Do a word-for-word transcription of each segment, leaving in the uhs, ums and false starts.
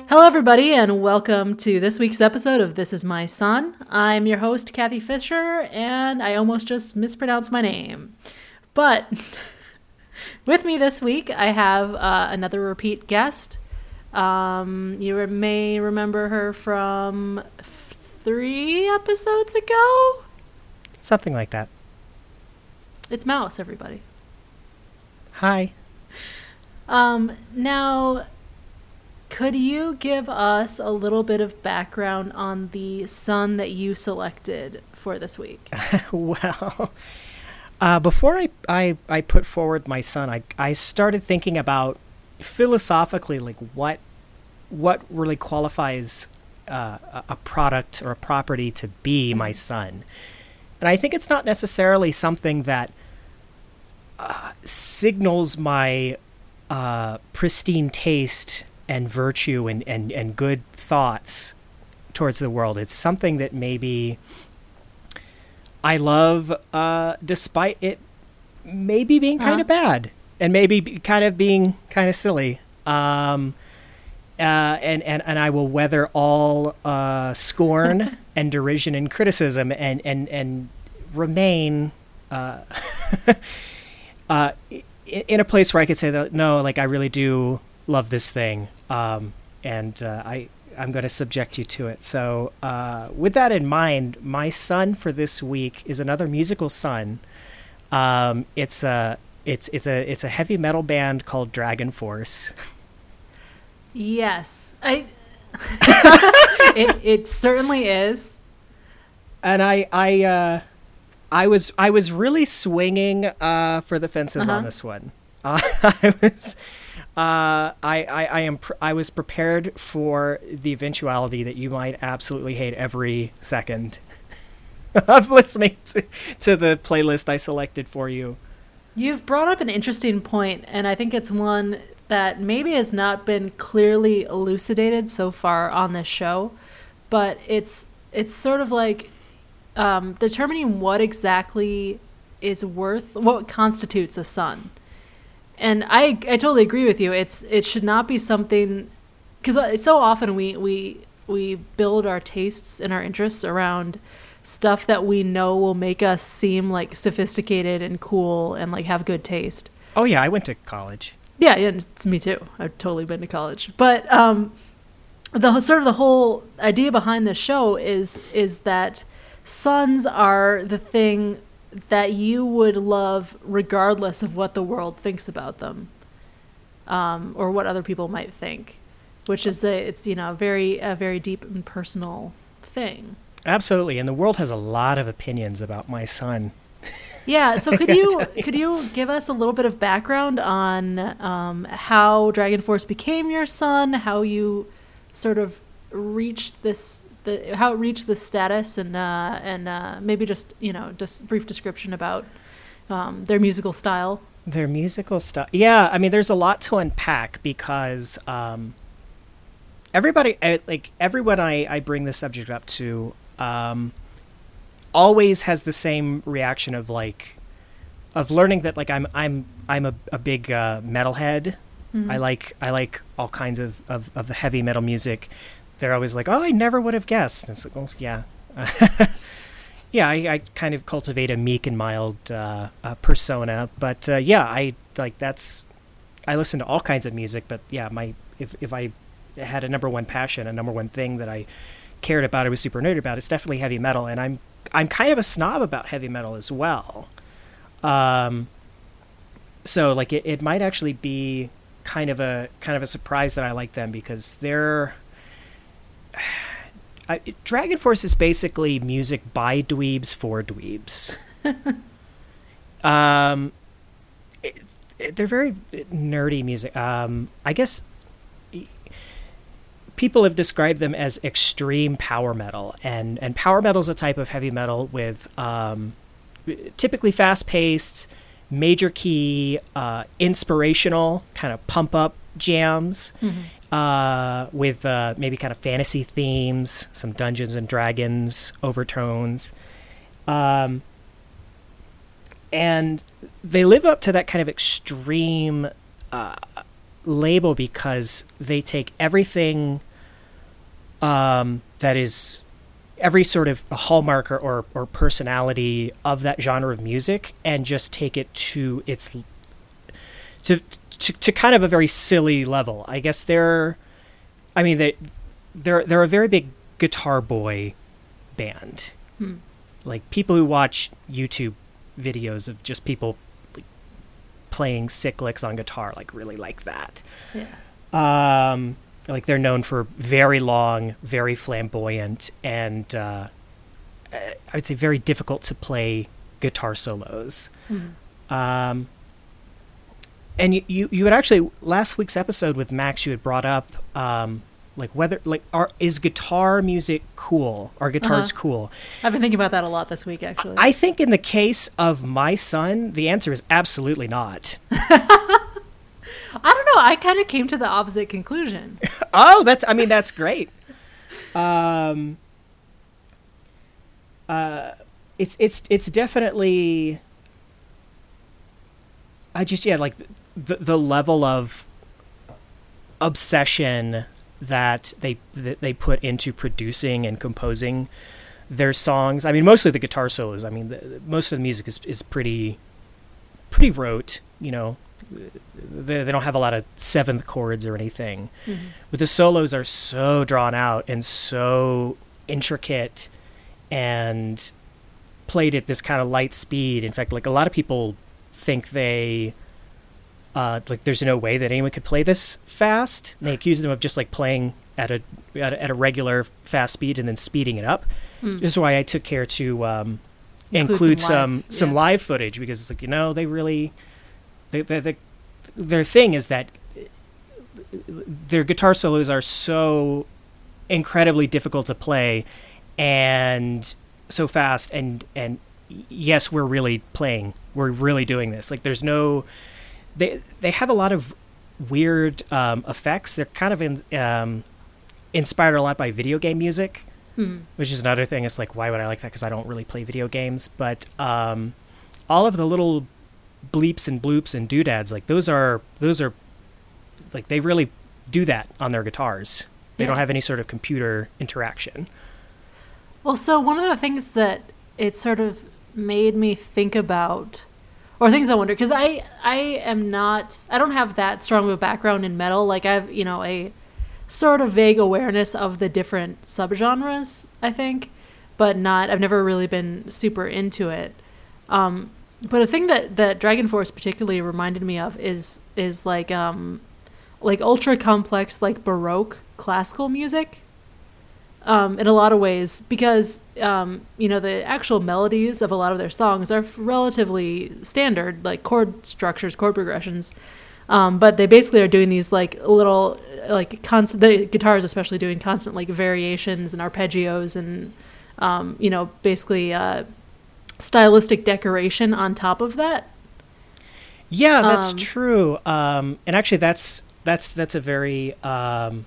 Hello, everybody, and welcome to this week's episode of This Is My Son. I'm your host, Kathy Fisher, and I almost just mispronounced my name. But with me this week, I have uh, another repeat guest. Um, you may remember her from three episodes ago? Something like that. It's Mouse, everybody. Hi. Um, now... Could you give us a little bit of background on the son that you selected for this week? well, uh, before I, I, I put forward my son, I, I started thinking about philosophically, like what what really qualifies uh, a, a product or a property to be my son. And I think it's not necessarily something that uh, signals my uh, pristine taste and virtue and, and, and good thoughts towards the world. It's something that maybe I love uh, despite it maybe being kind of uh-huh. bad and maybe be kind of being kind of silly. Um, uh, and, and, and I will weather all uh, scorn and derision and criticism and, and, and remain uh, uh, in a place where I could say that, no, like I really do love this thing, um, and uh, I, I'm going to subject you to it. So uh, with that in mind, my son for this week is another musical son. Um, it's a it's it's a it's a heavy metal band called Dragon Force. Yes, I. it it certainly is. And I I uh, I was I was really swinging uh, for the fences uh-huh. on this one. Uh, I was. Uh, I, I, I am, pr- I was prepared for the eventuality that you might absolutely hate every second of listening to, to the playlist I selected for you. You've brought up an interesting point, and I think it's one that maybe has not been clearly elucidated so far on this show, but it's, it's sort of like, um, determining what exactly is worth, what constitutes a son. And I, I totally agree with you. It's it should not be something, because so often we, we we build our tastes and our interests around stuff that we know will make us seem like sophisticated and cool and like have good taste. Oh yeah, I went to college. Yeah, yeah, it's me too. I've totally been to college. But um, the sort of the whole idea behind this show is is that sons are the thing that you would love regardless of what the world thinks about them, um, or what other people might think, which is a, it's, you know, very, a very deep and personal thing. Absolutely. And the world has a lot of opinions about my son. Yeah. So could you, you, could you give us a little bit of background on, um, how Dragon Force became your son, how you sort of reached this, The, how it reached the status, and uh, and uh, maybe just, you know, just brief description about um, their musical style. Their musical style, yeah. I mean, there's a lot to unpack because um, everybody, like everyone I, I bring this subject up to, um, always has the same reaction of like, of learning that like I'm I'm I'm a, a big uh, metalhead. Mm-hmm. I like I like all kinds of, of, of the heavy metal music. They're always like, oh, I never would have guessed. And it's like, well, yeah. yeah, I, I kind of cultivate a meek and mild uh, uh, persona. But uh, yeah, I like that's, I listen to all kinds of music. But yeah, my if, if I had a number one passion, a number one thing that I cared about, I was super nerd about, it's definitely heavy metal. And I'm I'm kind of a snob about heavy metal as well. Um, so like it, it might actually be kind of a kind of a surprise that I like them because they're, I, Dragon Force is basically music by dweebs for dweebs. um, it, it, they're very nerdy music. Um, I guess people have described them as extreme power metal, and, and power metal is a type of heavy metal with um, typically fast-paced, major key, uh, inspirational, kind of pump-up jams. Mm-hmm. Uh, with uh, maybe kind of fantasy themes, some Dungeons and Dragons overtones. Um, and they live up to that kind of extreme uh, label because they take everything um, that is every sort of hallmark or, or, or personality of that genre of music and just take it to its to, to to kind of a very silly level. I guess they're, I mean they they're they're a very big guitar boy band. Hmm. Like people who watch YouTube videos of just people like, playing sick licks on guitar, like really like that. Yeah. Um, like they're known for very long, very flamboyant, and uh, I would say very difficult to play guitar solos. Mm-hmm. Um, and you, you, you had actually last week's episode with Max, you had brought up um, like whether like are is guitar music cool? Are guitars Uh-huh. cool? I've been thinking about that a lot this week, actually. I think in the case of my son, the answer is absolutely not. I don't know. I kind of came to the opposite conclusion. Oh, that's, I mean, that's great. Um, uh, it's, it's, it's definitely, I just, yeah, like the, the level of obsession that they, that they put into producing and composing their songs. I mean, mostly the guitar solos. I mean, the, most of the music is, is pretty, pretty rote, you know. They, they don't have a lot of seventh chords or anything, Mm-hmm. but the solos are so drawn out and so intricate and played at this kind of light speed. In fact, like a lot of people think they uh, like there's no way that anyone could play this fast. And they accuse them of just like playing at a at a, at a regular fast speed and then speeding it up. Mm. This is why I took care to um, Include include some some live, some yeah. live footage, because it's like, you know, they really they, they, they, their thing is that their guitar solos are so incredibly difficult to play and so fast, and and yes, we're really playing, we're really doing this. Like there's no, they they have a lot of weird um, effects. They're kind of in, um, inspired a lot by video game music, Hmm. which is another thing. It's like, why would I like that? Because I don't really play video games. But um, all of the little bleeps and bloops and doodads, like those are those are like they really do that on their guitars. They Yeah. don't have any sort of computer interaction. Well, so one of the things that it sort of made me think about, or things I wonder, because I I am not, I don't have that strong of a background in metal. Like I have, you know, a sort of vague awareness of the different subgenres, I think, but not, I've never really been super into it. Um, but a thing that, that Dragon Force particularly reminded me of is is like um like ultra complex, like Baroque classical music. Um, in a lot of ways, because um, you know, the actual melodies of a lot of their songs are relatively standard, like chord structures, chord progressions. Um, but they basically are doing these like little, like constant. The guitars, especially, doing constant like variations and arpeggios, and um, you know, basically uh, stylistic decoration on top of that. Yeah, that's Um, true. Um, and actually, that's that's that's a very um,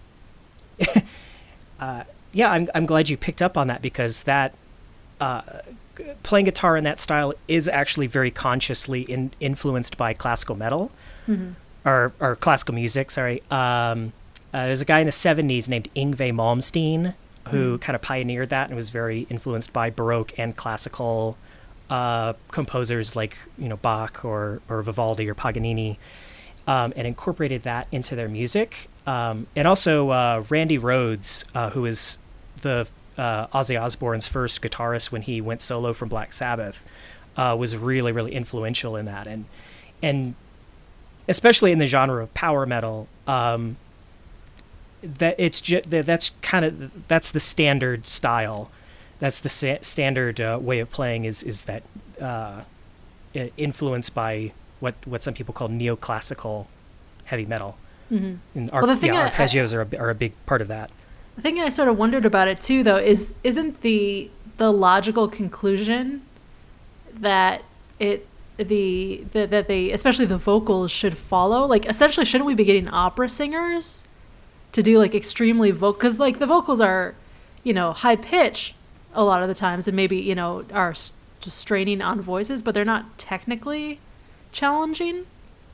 uh, yeah. I'm I'm glad you picked up on that, because that uh, g- playing guitar in that style is actually very consciously in, influenced by classical metal Mm-hmm. or or classical music. Sorry. Um, uh, there's a guy in the seventies named Yngwie Malmsteen who Mm. kind of pioneered that and was very influenced by Baroque and classical uh, composers like, you know, Bach or, or Vivaldi or Paganini, um, and incorporated that into their music. Um, and also uh, Randy Rhoads, uh, who is the uh, Ozzy Osbourne's first guitarist when he went solo from Black Sabbath, uh, was really, really influential in that. And and especially in the genre of power metal, um, that it's ju- that that's kind of that's the standard style. That's the sa- standard uh, way of playing, is is that uh, i- influenced by what what some people call neoclassical heavy metal. Mm-hmm. And ar- Well, the thing yeah, I- arpeggios are a, bi- are a big part of that. The thing I sort of wondered about it too, though, is isn't the the logical conclusion that it the, the that they, especially the vocals, should follow? Like, essentially, shouldn't we be getting opera singers to do like extremely vocal? Because like the vocals are, you know, high pitch a lot of the times, and maybe, you know, are s- just straining on voices, but they're not technically challenging.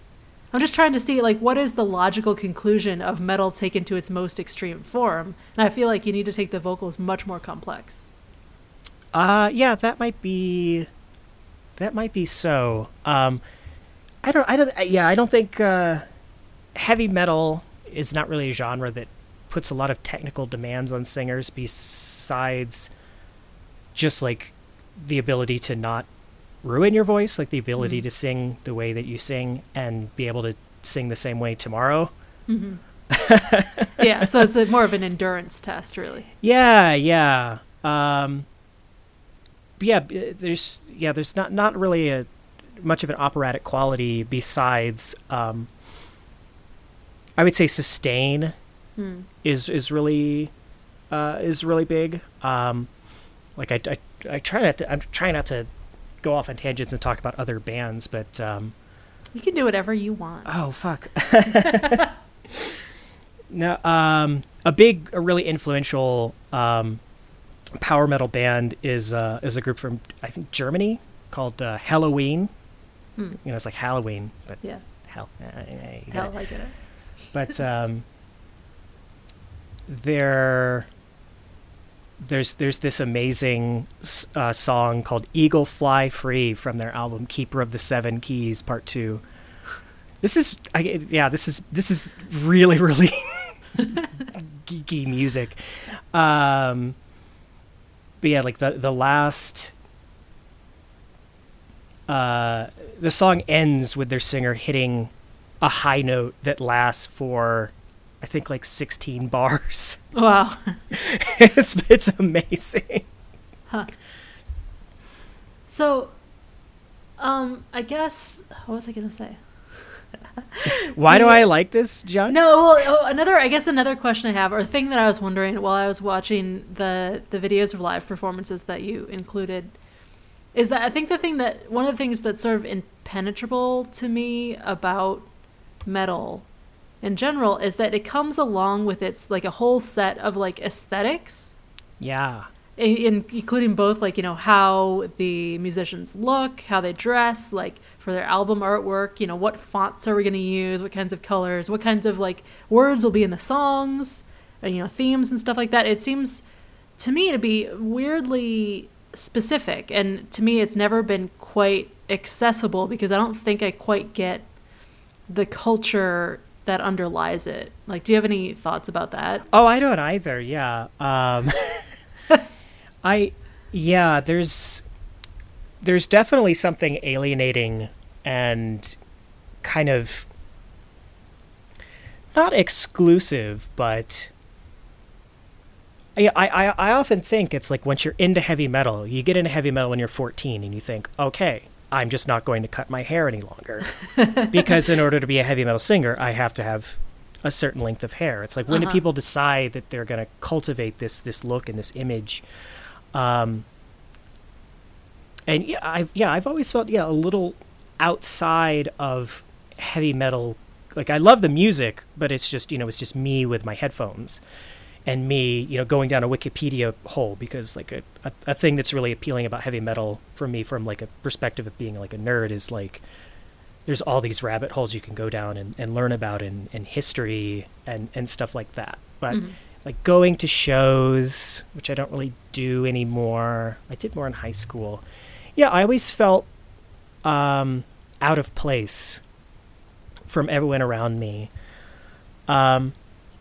I'm just trying to see, like, what is the logical conclusion of metal taken to its most extreme form? And I feel like you need to take the vocals much more complex. Uh, yeah, that might be, that might be so. Um, I don't, I don't, yeah, I don't think uh, heavy metal is not really a genre that puts a lot of technical demands on singers besides just like the ability to not ruin your voice, like the ability mm-hmm. to sing the way that you sing and be able to sing the same way tomorrow. Mm-hmm. Yeah, so it's a, more of an endurance test, really. Yeah, yeah. Um, but yeah, there's yeah, there's not not really a much of an operatic quality besides, um, I would say, sustain hmm. is is really uh, is really big. Um, like I, I I try not to I'm trying not to go off on tangents and talk about other bands, but um, you can do whatever you want. Oh fuck. No, um, a big, a really influential um, power metal band is uh, is a group from I think Germany called uh, Helloween. Hmm. You know, it's like Halloween, but yeah, hell, uh, uh, hell, I get it. But um, they're There's there's this amazing uh, song called "Eagle Fly Free" from their album "Keeper of the Seven Keys" Part Two. This is I, yeah this is this is really really geeky music, um, but yeah, like the the last uh, the song ends with their singer hitting a high note that lasts for I think like sixteen bars. Wow. it's it's amazing. Huh. So, um, I guess, what was I going to say? Why do I like this, John? No, well, oh, another, I guess another question I have, or thing that I was wondering while I was watching the, the videos of live performances that you included, is that I think the thing that, one of the things that's sort of impenetrable to me about metal in general is that it comes along with its like a whole set of like aesthetics. Yeah. In, in, including both like, you know, how the musicians look, how they dress, like for their album artwork, you know, what fonts are we going to use, what kinds of colors, what kinds of like words will be in the songs, and, you know, themes and stuff like that. It seems to me to be weirdly specific, and to me it's never been quite accessible because I don't think I quite get the culture that underlies it. Like, do you have any thoughts about that? Oh, I don't either. Yeah. Um, I, yeah, there's, there's definitely something alienating and kind of not exclusive, but I, I, I often think it's like once you're into heavy metal, you get into heavy metal when you're fourteen and you think, okay, I'm just not going to cut my hair any longer because in order to be a heavy metal singer, I have to have a certain length of hair. It's like, when uh-huh. do people decide that they're going to cultivate this, this look and this image? Um, and yeah, I've, yeah, I've always felt, yeah, a little outside of heavy metal. Like, I love the music, but it's just, you know, it's just me with my headphones. And me, you know, going down a Wikipedia hole because like a, a, a thing that's really appealing about heavy metal for me from like a perspective of being like a nerd is like there's all these rabbit holes you can go down and, and learn about in, in history and, and stuff like that. But mm-hmm. like going to shows, which I don't really do anymore. I did more in high school. Yeah, I always felt um, out of place from everyone around me. Um,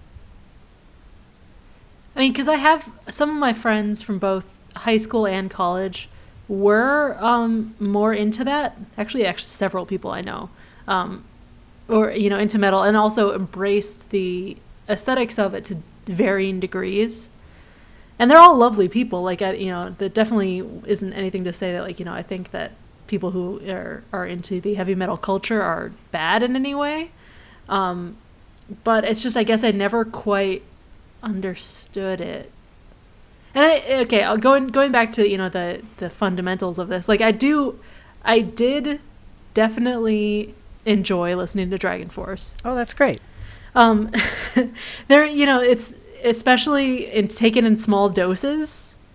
I mean, because I have some of my friends from both high school and college were um, more into that. Actually, actually, several people I know, um, or you know, into metal, and also embraced the aesthetics of it to varying degrees. And they're all lovely people. Like, I, you know, there definitely isn't anything to say that, like, you know, I think that people who are are into the heavy metal culture are bad in any way. Um, but it's just, I guess, I never quite understood it. And I okay, I'll going going back to, you know, the the fundamentals of this. Like, I do I did definitely enjoy listening to Dragon Force. Oh, that's great. Um there, you know, it's especially in taken in small doses.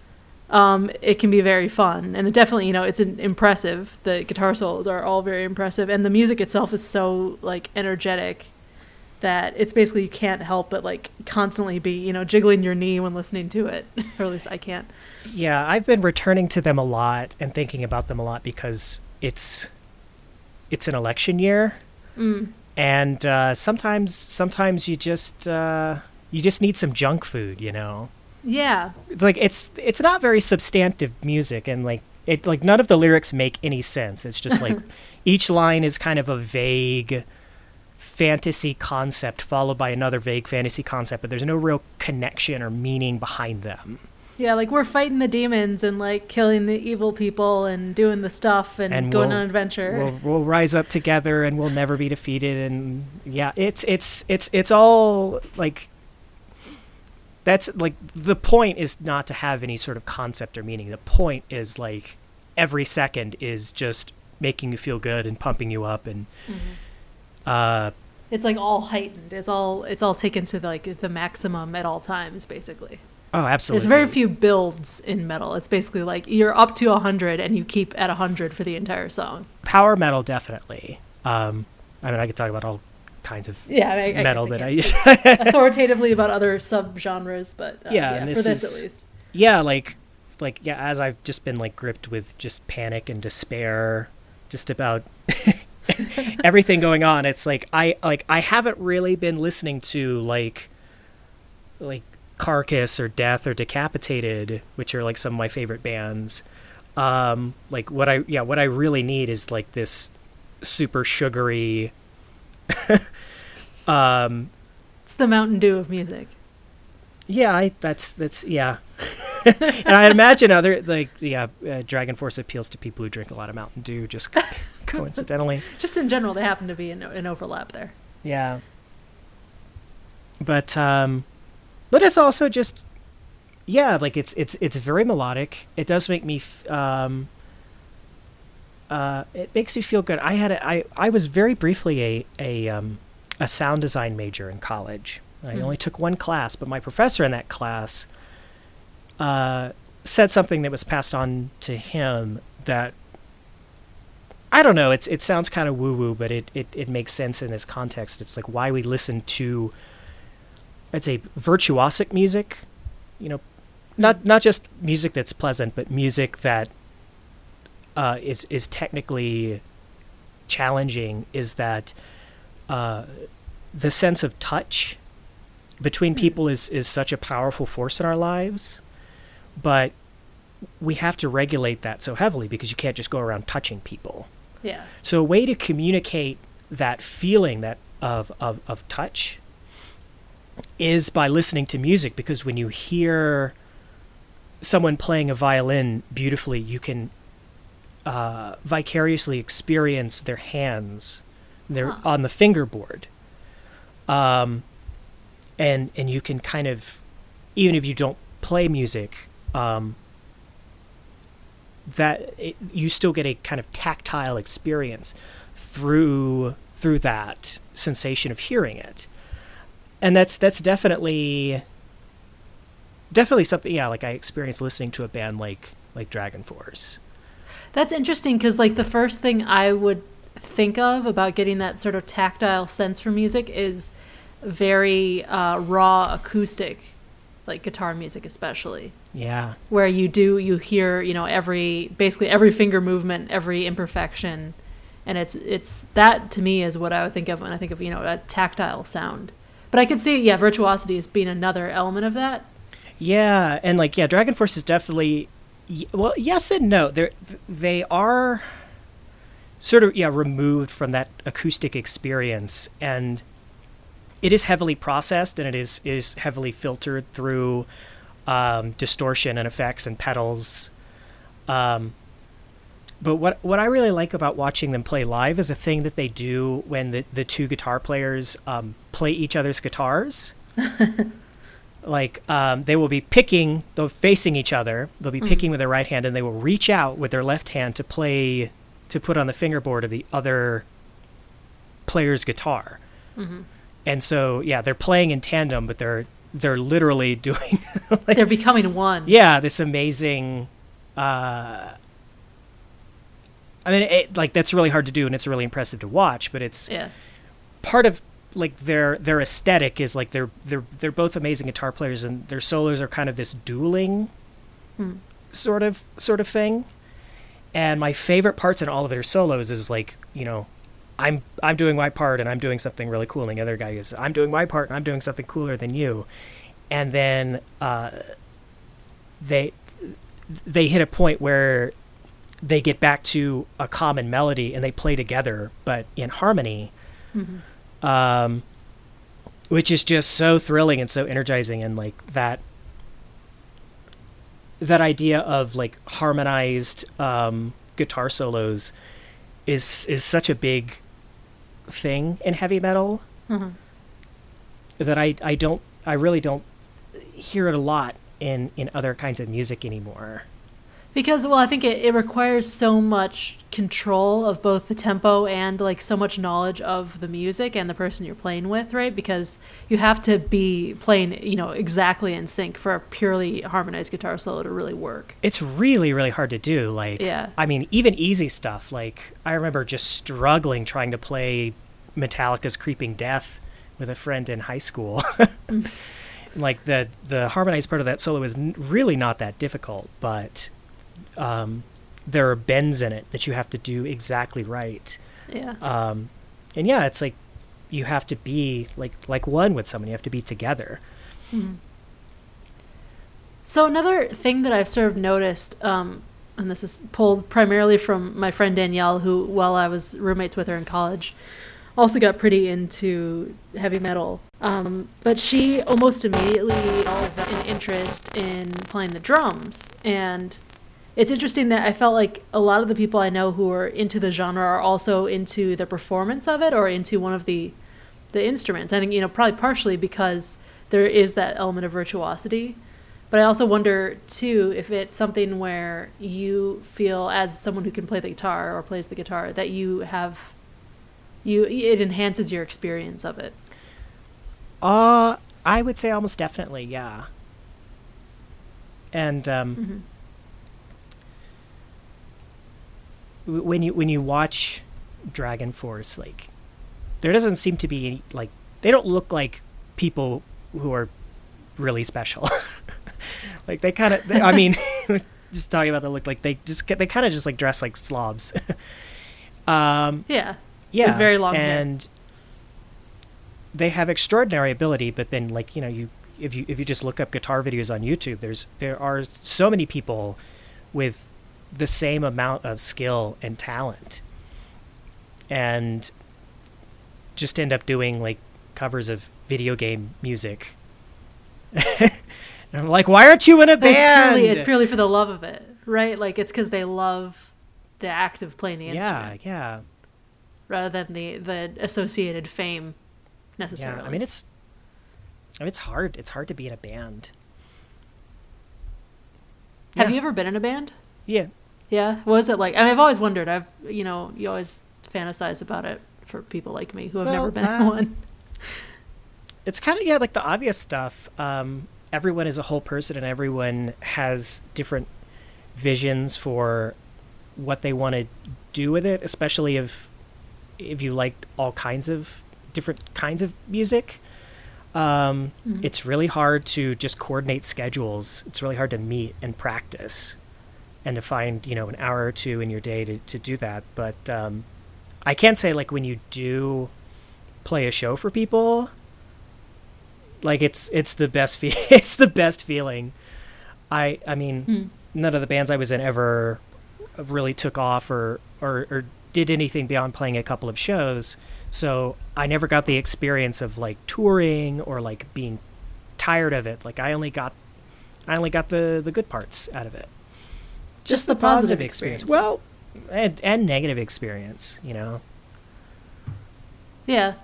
um, it can be very fun. And it definitely, you know, it's an impressive. The guitar solos are all very impressive. And the music itself is so, like, energetic that it's basically you can't help but, like, constantly be, you know, jiggling your knee when listening to it. Or at least I can't. Yeah, I've been returning to them a lot and thinking about them a lot because it's it's an election year. Mm. And uh, sometimes sometimes you just uh, you just need some junk food, you know. Yeah. It's like it's it's not very substantive music, and like it like none of the lyrics make any sense. It's just like each line is kind of a vague fantasy concept followed by another vague fantasy concept, but there's no real connection or meaning behind them. Yeah, like we're fighting the demons and like killing the evil people and doing the stuff and, And going we'll- on an adventure. We'll, we'll rise up together and we'll never be defeated. And yeah, it's it's it's it's all like that's like the point is not to have any sort of concept or meaning. The point is like every second is just making you feel good and pumping you up and uh It's like all heightened. It's all it's all taken to like the maximum at all times, basically. oh absolutely. There's very few builds in metal. It's basically like you're up to a hundred and you keep at a hundred for the entire song. Power metal definitely. Um, I mean I could talk about all kinds of Yeah, I, I metal guess that I I can't use. speak authoritatively about other subgenres, but uh, Yeah, yeah, and for this this is- at least. yeah, like like yeah, as I've just been like gripped with just panic and despair just about everything going on. It's like I like I haven't really been listening to like like Carcass or Death or Decapitated, which are like some of my favorite bands. Um like what I yeah, what I really need is like this super sugary um It's the Mountain Dew of music. yeah, I that's that's yeah. And I imagine other like yeah, uh, Dragon Force appeals to people who drink a lot of Mountain Dew just coincidentally. Just in general, they happen to be an, an overlap there. Yeah. But um but it's also just yeah, like it's it's it's very melodic. It does make me f- um uh it makes me feel good. I had a, I I was very briefly a a um a sound design major in college. I Mhm. only took one class, but my professor in that class uh said something that was passed on to him that I don't know. It's it sounds kind of woo woo, but it, it, it makes sense in this context. It's like why we listen to, I'd say, virtuosic music. You know, not not just music that's pleasant, but music that uh, is is technically challenging. Is that uh, the sense of touch between people is is such a powerful force in our lives, but we have to regulate that so heavily because you can't just go around touching people. Yeah. So a way to communicate that feeling that of, of, of touch is by listening to music, because when you hear someone playing a violin beautifully, you can uh, vicariously experience their hands they're Huh. on the fingerboard. Um, and and you can kind of, even if you don't play music, um, that it, you still get a kind of tactile experience through through that sensation of hearing it, and that's that's definitely definitely something. Yeah, like I experienced listening to a band like like Dragon Force. That's interesting because, like, the first thing I would think of about getting that sort of tactile sense for music is very uh, raw acoustic, like guitar music especially, Yeah, where you do, you hear, you know, every, basically every finger movement, every imperfection. And it's, it's, that to me is what I would think of when I think of, you know, a tactile sound. But I could see, yeah, virtuosity as being another element of that. yeah, and like yeah, Dragon Force is definitely y- well, yes and no. They they are sort of yeah removed from that acoustic experience, and it is heavily processed, and it is is heavily filtered through um, distortion and effects and pedals. Um, but what what I really like about watching them play live is a thing that they do when the, the two guitar players um, play each other's guitars. Like um, they will be picking, they'll facing each other. They'll be picking with their right hand, and they will reach out with their left hand to play, to put on the fingerboard of the other player's guitar. Mm-hmm. And so, yeah, they're playing in tandem, but they're they're literally doing like, they're becoming one. Yeah, this amazing uh I mean, it, like that's really hard to do, and it's really impressive to watch. But it's yeah. part of like their their aesthetic is like they're they're they're both amazing guitar players, and their solos are kind of this dueling hmm. sort of sort of thing. And my favorite parts in all of their solos is like, you know, I'm I'm doing my part and I'm doing something really cool, and the other guy is I'm doing my part and I'm doing something cooler than you. And then uh, they they hit a point where they get back to a common melody and they play together, but in harmony, mm-hmm. um, which is just so thrilling and so energizing. And like that, that idea of like harmonized um, guitar solos is is such a big thing in heavy metal mm-hmm. that I I don't I really don't hear it a lot in in other kinds of music anymore. Because, well, I think it, it requires so much control of both the tempo and, like, so much knowledge of the music and the person you're playing with, right? Because you have to be playing, you know, exactly in sync for a purely harmonized guitar solo to really work. It's really, really hard to do. Like, yeah. I mean, even easy stuff. Like, I remember just struggling trying to play Metallica's Creeping Death with a friend in high school. mm. Like, the, the harmonized part of that solo is n- really not that difficult, but... Um, there are bends in it that you have to do exactly right. Yeah. Um, and yeah, it's like you have to be like like one with someone. You have to be together. Mm-hmm. So another thing that I've sort of noticed, um, and this is pulled primarily from my friend Danielle, who, while I was roommates with her in college, also got pretty into heavy metal. Um, but she almost immediately developed an interest in playing the drums. And it's interesting that I felt like a lot of the people I know who are into the genre are also into the performance of it or into one of the the instruments. I think, you know, probably partially because there is that element of virtuosity. But I also wonder, too, if it's something where you feel, as someone who can play the guitar or plays the guitar, that you have, you it enhances your experience of it. Uh, I would say almost definitely, yeah. And, um... Mm-hmm. when you when you watch Dragon Force, like there doesn't seem to be any, like they don't look like people who are really special. Like they kind of I mean just talking about the look, like they just they kind of just like dress like slobs. um yeah yeah with very long and hair. They have extraordinary ability, but then like, you know, you if you if you just look up guitar videos on YouTube, there's there are so many people with the same amount of skill and talent and just end up doing like covers of video game music. And I'm like, why aren't you in a band? It's purely, it's purely for the love of it, right? Like it's because they love the act of playing the instrument. Yeah, yeah. Rather than the, the associated fame necessarily. Yeah, I mean it's I mean it's hard. It's hard to be in a band. Have yeah. you ever been in a band? Yeah. Yeah, what was it like? I mean, I've always wondered. I've, you know, you always fantasize about it for people like me who have well, never been uh, in one. It's kind of, yeah, like the obvious stuff. Um, everyone is a whole person and everyone has different visions for what they want to do with it, especially if if you like all kinds of different kinds of music. Um, mm-hmm. It's really hard to just coordinate schedules. It's really hard to meet and practice. And to find, you know, an hour or two in your day to, to do that. But um, I can say, like, when you do play a show for people, like, it's it's the best fe- it's the best feeling. I I mean, mm. none of the bands I was in ever really took off or, or, or did anything beyond playing a couple of shows. So I never got the experience of, like, touring or, like, being tired of it. Like, I only got I only got the, the good parts out of it. Just, Just the, the positive, positive experience. Well, and, and negative experience, you know. Yeah.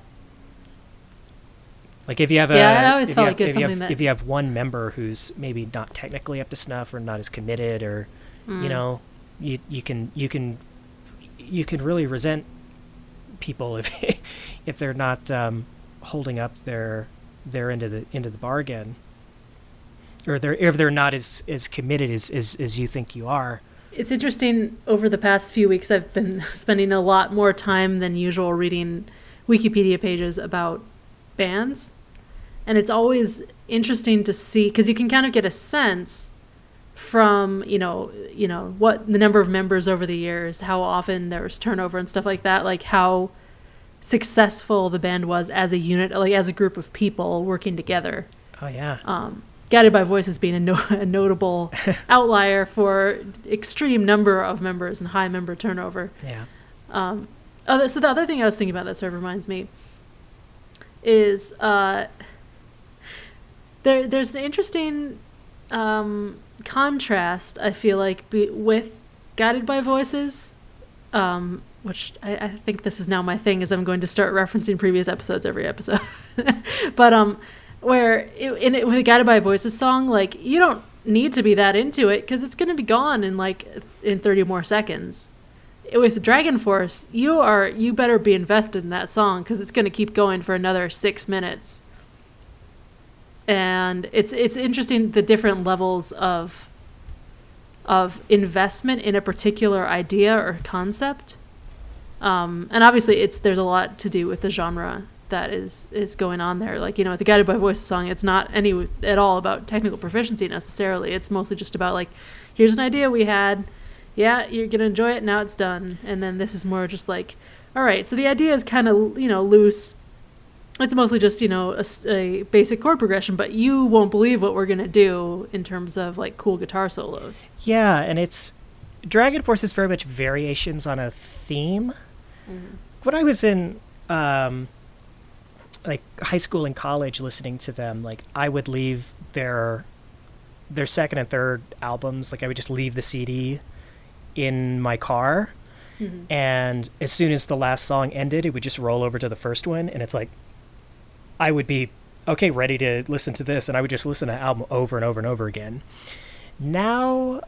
Like if you have a yeah, I always felt have, like it's if something you have, that if you have one member who's maybe not technically up to snuff or not as committed, or mm. you know, you you can you can you can really resent people if if they're not um, holding up their they're into the into the bargain, or they're if they're not as as committed as as, as you think you are. It's interesting. Over the past few weeks, I've been spending a lot more time than usual reading Wikipedia pages about bands, and it's always interesting to see, because you can kind of get a sense from you know you know what the number of members over the years, how often there was turnover and stuff like that, like how successful the band was as a unit, like as a group of people working together. Oh yeah. Um, Guided by Voices being a, no- a notable outlier for extreme number of members and high member turnover. Yeah. Um, other, so the other thing I was thinking about that sort of reminds me is uh, there. There's an interesting um, contrast, I feel like, be, with Guided by Voices, um, which I, I think this is now my thing, is I'm going to start referencing previous episodes every episode. but um. Where it, in it, with a Guided by Voices song, like, you don't need to be that into it because it's going to be gone in like in thirty more seconds. With Dragon Force, you are you better be invested in that song because it's going to keep going for another six minutes. And it's it's interesting the different levels of of investment in a particular idea or concept. Um, and obviously, it's there's a lot to do with the genre that is is going on there. Like, you know, the Guided by Voices song, it's not any at all about technical proficiency necessarily. It's mostly just about, like, here's an idea we had, yeah, you're gonna enjoy it, now it's done. And then this is more just like, all right, so the idea is kind of, you know, loose. It's mostly just, you know, a, a basic chord progression, but you won't believe what we're gonna do in terms of like cool guitar solos. Yeah, and it's Dragon Force is very much variations on a theme. Mm-hmm. When I was in um like high school and college listening to them, like I would leave their their second and third albums, like I would just leave the C D in my car, mm-hmm. and as soon as the last song ended, it would just roll over to the first one, and it's like I would be okay, ready to listen to this, and I would just listen to the album over and over and over again. Now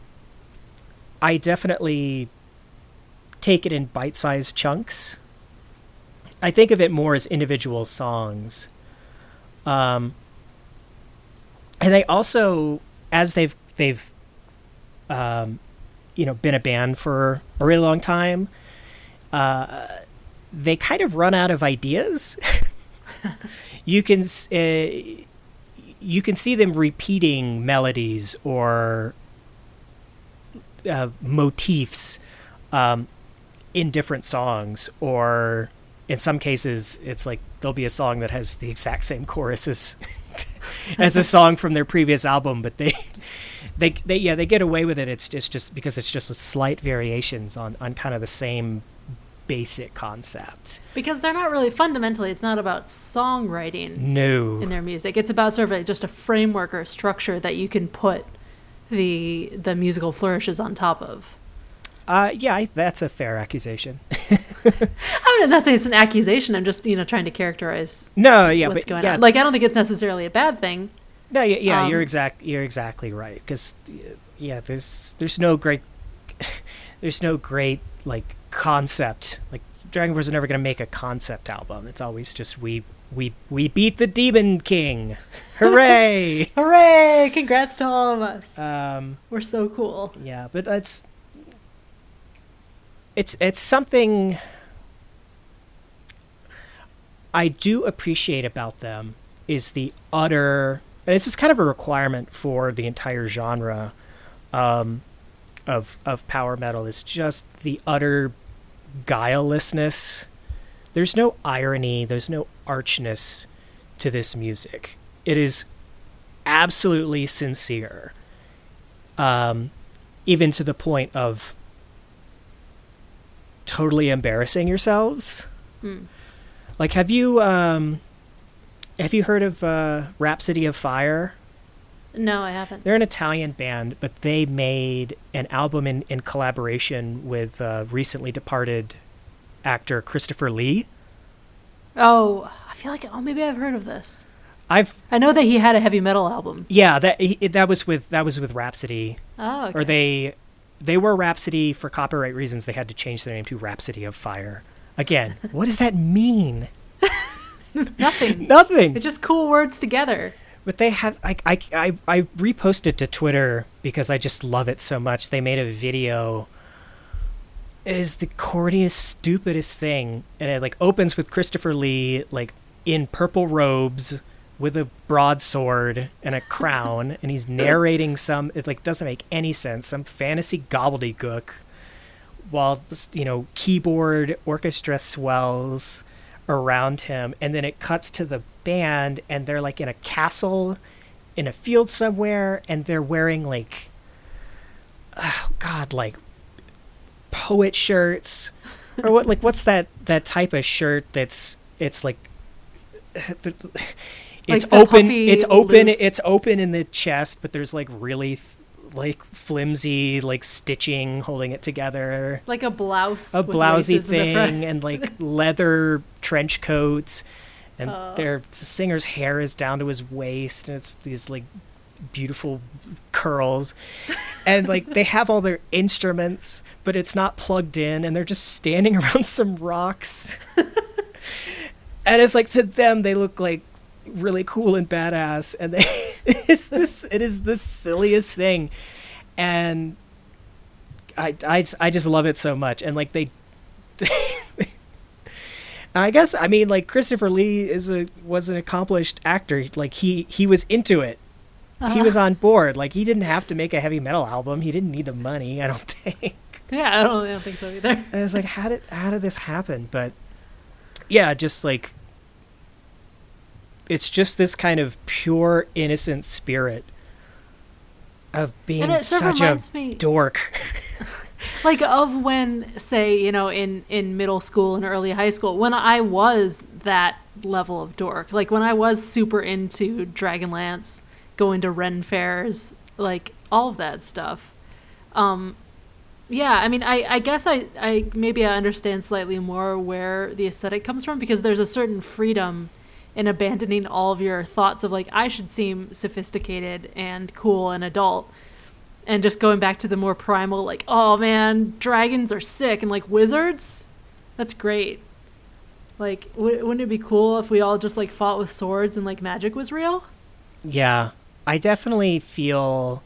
I definitely take it in bite-sized chunks. I think of it more as individual songs. Um, and they also, as they've, they've, um, you know, been a band for a really long time, uh, they kind of run out of ideas. you can, uh, you can see them repeating melodies or uh, motifs um, in different songs, or in some cases, it's like there'll be a song that has the exact same chorus as, as a song from their previous album, but they, they, they, yeah, they get away with it. It's just, just because it's just slight variations on, on kind of the same basic concept. Because they're not really fundamentally, it's not about songwriting. No. In their music, it's about sort of like just a framework or a structure that you can put the the musical flourishes on top of. Uh, yeah, I, that's a fair accusation. I'm not saying it's an accusation. I'm just, you know, trying to characterize. No, yeah, what's but going yeah. on. Like, I don't think it's necessarily a bad thing. No, yeah, yeah, um, you're exact. You're exactly right. Because, yeah, there's there's no great, there's no great like concept. Like Dragon Force is never gonna make a concept album. It's always just we we we beat the Demon King, hooray! Hooray! Congrats to all of us. Um, We're so cool. Yeah, but that's. It's it's something I do appreciate about them is the utter, and this is kind of a requirement for the entire genre um, of of power metal, is just the utter guilelessness. There's no irony, there's no archness to this music. It is absolutely sincere, um, even to the point of totally embarrassing yourselves. Mm. Like, have you um, have you heard of uh, Rhapsody of Fire? No, I haven't. They're an Italian band, but they made an album in, in collaboration with uh, recently departed actor Christopher Lee. Oh, I feel like, oh, maybe I've heard of this. I've I know that he had a heavy metal album. Yeah, that he, that was with that was with Rhapsody. Oh, okay. Or they they were Rhapsody for copyright reasons. They had to change their name to Rhapsody of Fire. Again, what does that mean? Nothing. Nothing. It's just cool words together. But they have, I, I, I, I reposted to Twitter because I just love it so much. They made a video. It is the corniest, stupidest thing. And it like opens with Christopher Lee, like in purple robes with a broadsword and a crown. And he's narrating some, it like doesn't make any sense, some fantasy gobbledygook. While, you know, keyboard orchestra swells around him, and then it cuts to the band, and they're like in a castle in a field somewhere, and they're wearing like, oh god, like poet shirts, or what? Like what's that that type of shirt that's it's like it's like open, it's open, loose. it's open in the chest, but there's like really. Th- like flimsy like stitching holding it together, like a blouse, a with blousy laces in the front. thing, and like leather trench coats, and Uh. their the singer's hair is down to his waist, and it's these like beautiful curls, and like they have all their instruments, but it's not plugged in, and they're just standing around some rocks. And it's like, to them they look like really cool and badass, and they it's this it is the silliest thing, and I, I, I just love it so much. And like they, and I guess I mean like Christopher Lee is a was an accomplished actor, like he he was into it. Uh-huh. He was on board. Like he didn't have to make a heavy metal album, he didn't need the money, I don't think. Yeah, I don't I don't think so either. And I was like, how did how did this happen? But yeah, just like it's just this kind of pure, innocent spirit of being And it sort of such a reminds me- dork. Like of when, say, you know, in, in middle school and early high school, when I was that level of dork, like when I was super into Dragonlance, going to Ren fairs, like all of that stuff. Um, yeah, I mean, I, I guess I, I maybe I understand slightly more where the aesthetic comes from, because there's a certain freedom in abandoning all of your thoughts of like, I should seem sophisticated and cool and adult, and just going back to the more primal, like, oh man, dragons are sick, and like wizards, that's great. Like, w- wouldn't it be cool if we all just like fought with swords and like magic was real? Yeah, I definitely feel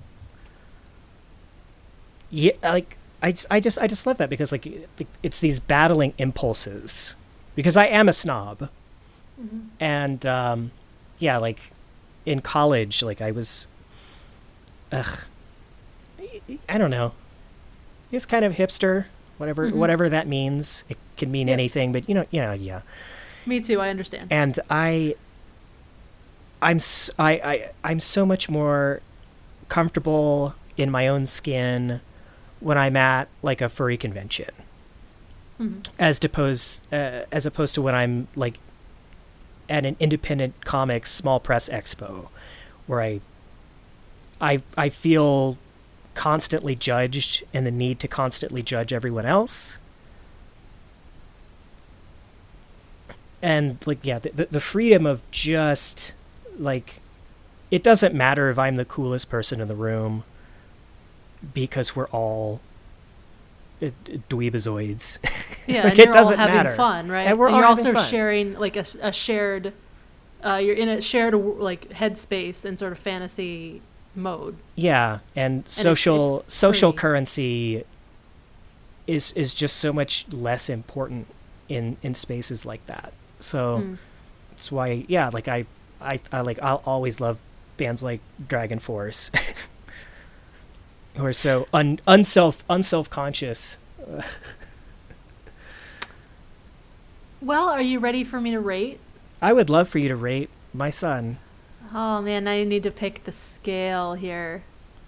yeah, like I just, I just I just love that, because like it's these battling impulses, because I am a snob. Mm-hmm. And um, yeah, like in college, like I was, ugh, I don't know. It's kind of hipster, whatever, Mm-hmm. whatever that means. It can mean Yeah. anything, but you know, you know, yeah. Me too, I understand. And I, I'm, s- I, I, I'm so much more comfortable in my own skin when I'm at like a furry convention, Mm-hmm. as opposed, uh, as opposed to when I'm like at an independent comics small press expo, where I, I, I feel constantly judged, and the need to constantly judge everyone else. And like, yeah, the, the freedom of just like, it doesn't matter if I'm the coolest person in the room, because we're all uh, dweebazoids. Yeah, Like, and it you're doesn't all having matter. fun, right? And we're all you're having also fun. sharing like a, a shared, uh, you're in a shared like headspace and sort of fantasy mode. Yeah, and social it's social free. currency is is just so much less important in in spaces like that. So Mm. that's why, yeah, like I I, I like I'll always love bands like Dragon Force, who are so un unself unself conscious. Well, are you ready for me to rate? I would love for you to rate my son. Oh man, now you need to pick the scale here.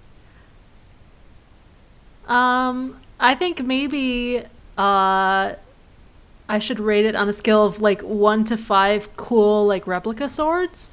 Um, I think maybe uh, I should rate it on a scale of like one to five cool like replica swords.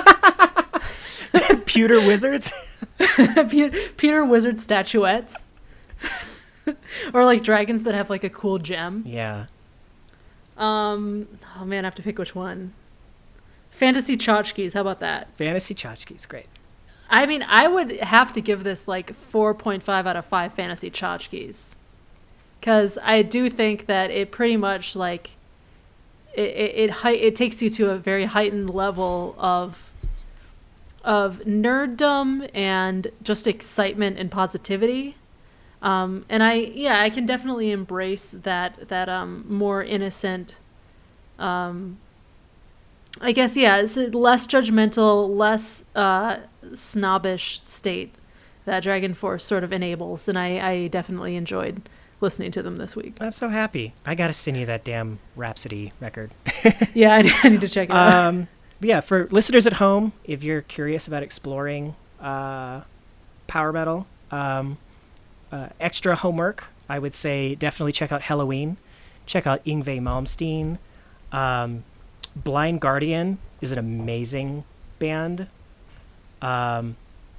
Pewter wizards. Peter, Peter Wizard statuettes. Or like dragons that have like a cool gem. Yeah. Um, oh man, I have to pick which one. Fantasy tchotchkes, how about that? Fantasy tchotchkes, great. I mean, I would have to give this like four point five out of five fantasy tchotchkes. Because I do think that it pretty much like it it it, hei- it takes you to a very heightened level of of nerddom and just excitement and positivity. Um, and I, yeah, I can definitely embrace that, that, um, more innocent, um, I guess, yeah, it's a less judgmental, less, uh, snobbish state that Dragon Force sort of enables. And I, I definitely enjoyed listening to them this week. I'm so happy. I gotta send you that damn Rhapsody record. Yeah, I, I need to check it out. Um, yeah, for listeners at home, if you're curious about exploring, uh, power metal, um, Uh, extra homework, I would say definitely check out Helloween. Check out Yngwie Malmsteen. Um, Blind Guardian is an amazing band um,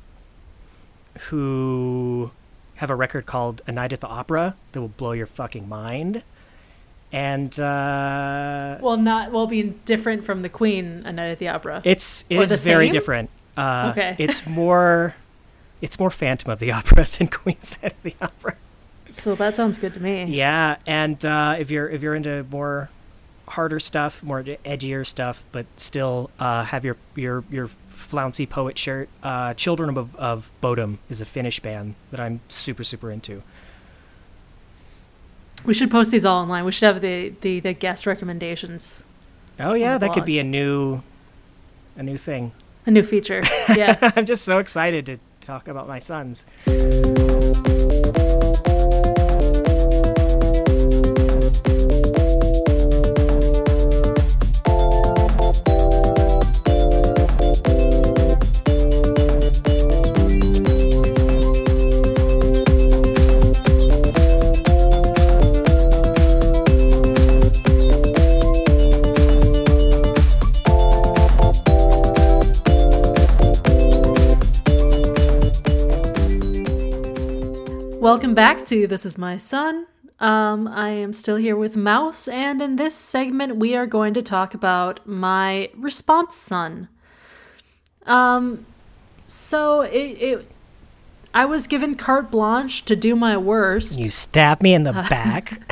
who have a record called A Night at the Opera that will blow your fucking mind. And uh, well, not well being different from the Queen, A Night at the Opera. It's it Or is the very same? different. Uh, Okay. It's more it's more Phantom of the Opera than Queen's Night of the Opera. So that sounds good to me. Yeah, and uh, if you're if you're into more harder stuff, more edgier stuff, but still uh, have your your your flouncy poet shirt, uh, Children of of Bodom is a Finnish band that I'm super super into. We should post these all online. We should have the, the, the guest recommendations. Oh yeah, the that could blog. be a new a new thing. A new feature. Yeah. I'm just so excited to talk about my sons. Welcome back to This Is My Son. Um, I am still here with Mouse, and in this segment, we are going to talk about my response son. Um, so it, it, I was given carte blanche to do my worst. You stab me in the back.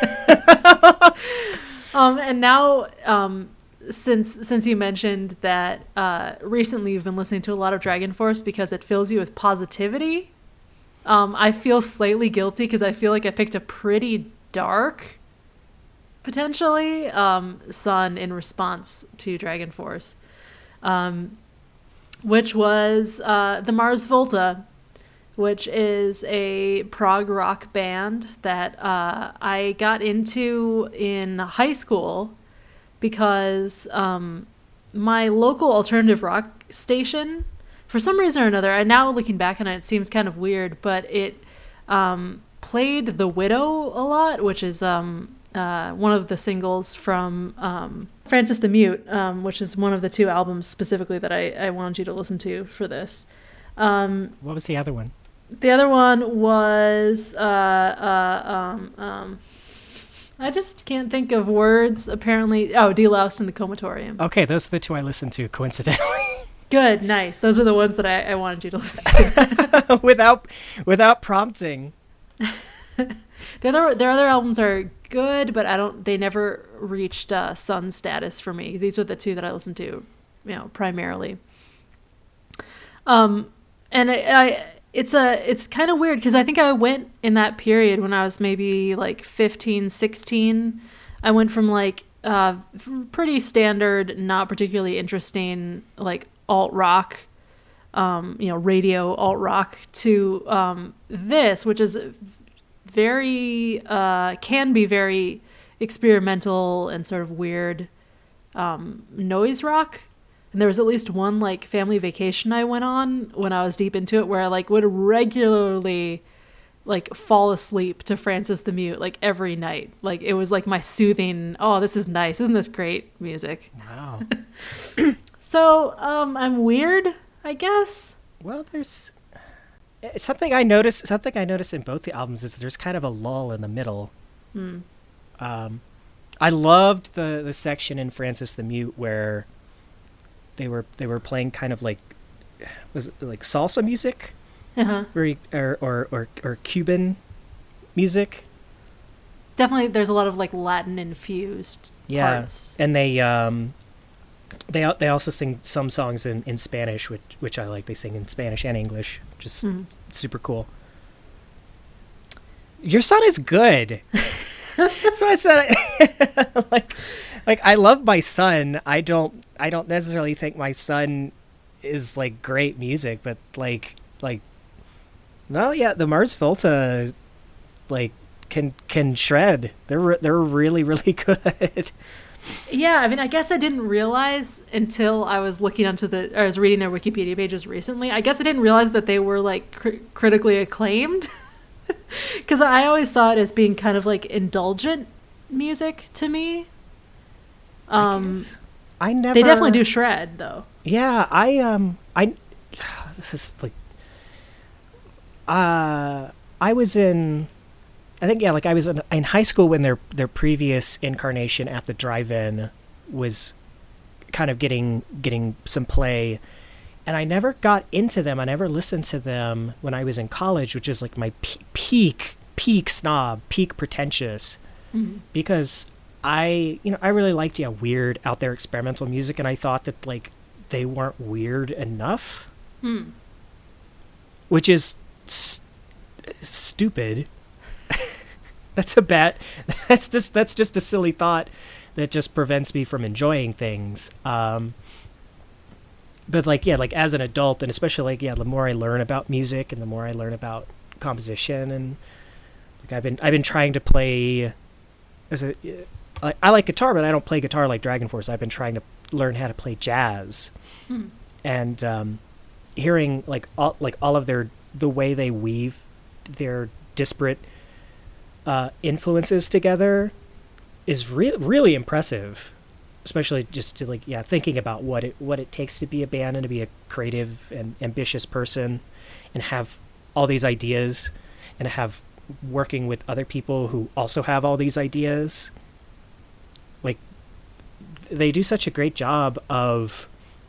Um, and now, um, since since you mentioned that uh, recently you've been listening to a lot of Dragon Force because it fills you with positivity. Um, I feel slightly guilty because I feel like I picked a pretty dark, potentially, um, son in response to Dragon Force, um, which was uh, the Mars Volta, which is a prog rock band that uh, I got into in high school because um, my local alternative rock station, for some reason or another, and now looking back on it, it seems kind of weird, but it um, played The Widow a lot, which is um, uh, one of the singles from um, Francis the Mute, um, which is one of the two albums specifically that I, I wanted you to listen to for this. Um, What was the other one? the other one was, uh, uh, um, um, I just can't think of words, apparently. Oh, Deloused in the Comatorium. Okay, those are the two I listened to coincidentally. Good, nice. Those are the ones that I, I wanted you to listen to. without without prompting. the other, their other albums are good, but I don't. They never reached uh, Sun status for me. These are the two that I listened to, you know, primarily. Um, and I, I it's a it's kind of weird because I think I went in that period when I was maybe like fifteen, sixteen. I went from like uh pretty standard, not particularly interesting, like alt rock, um, you know, radio alt rock to um, this, which is very, uh, can be very experimental and sort of weird um, noise rock. And there was at least one like family vacation I went on when I was deep into it where I like would regularly like fall asleep to Francis the Mute like every night. Like it was like my soothing, oh, this is nice. Isn't this great music? Wow. So, um, I'm weird, I guess. Well, there's something I noticed. Something I noticed in both the albums is there's kind of a lull in the middle. Hmm. Um, I loved the the section in Francis the Mute where they were they were playing kind of like was it like salsa music, Uh-huh. or or or or, or Cuban music. definitely there's a lot of like Latin infused Yeah, parts. and they um, they al- they also sing some songs in, in Spanish, which which I like. They sing in Spanish and English, just Mhm. super cool. Your son is good. So I said, like, like I love my son. I don't, I don't necessarily think my son is like great music, but like, like, no, yeah, the Mars Volta, like, can can shred. They're re- they're really really good. Yeah, I mean, I guess I didn't realize until I was looking onto the, or I was reading their Wikipedia pages recently. I guess I didn't realize that they were like cr- critically acclaimed, because I always saw it as being kind of like indulgent music to me. Um, I, I never. they definitely do shred though. Yeah, I um, I. This is like. Uh, I was in. I think yeah, like I was in, in high school when their their previous incarnation at the drive-in was kind of getting getting some play, and I never got into them. I never listened to them when I was in college, which is like my pe- peak peak snob, peak pretentious, Mm-hmm. because I you know I really liked yeah weird out there experimental music, and I thought that like they weren't weird enough, Hmm. which is st- stupid. That's a bad. That's just that's just a silly thought that just prevents me from enjoying things. Um, but like yeah, like as an adult, and especially like yeah, the more I learn about music and the more I learn about composition, and like I've been I've been trying to play as a I, I like guitar, but I don't play guitar like Dragon Force. I've been trying to learn how to play jazz, Hmm. and um, hearing like all like all of their the way they weave their disparate uh, influences together is re- really impressive, especially just to like yeah thinking about what it what it takes to be a band and to be a creative and ambitious person and have all these ideas and have working with other people who also have all these ideas. Like th- they do such a great job of